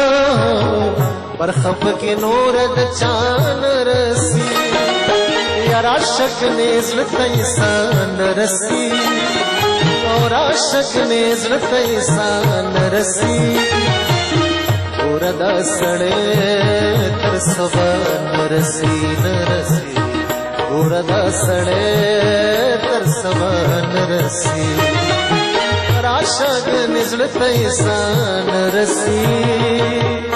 برخه پکې نور د چا نه رسي یار عاشق نه زړه ته انسان رسي اور عاشق نه زړه ته انسان رسي اور دا سړی تر سبا نه رسي نه رسي اور دا سړی تر سبا نه رسي عاشق نه زړه ته انسان رسي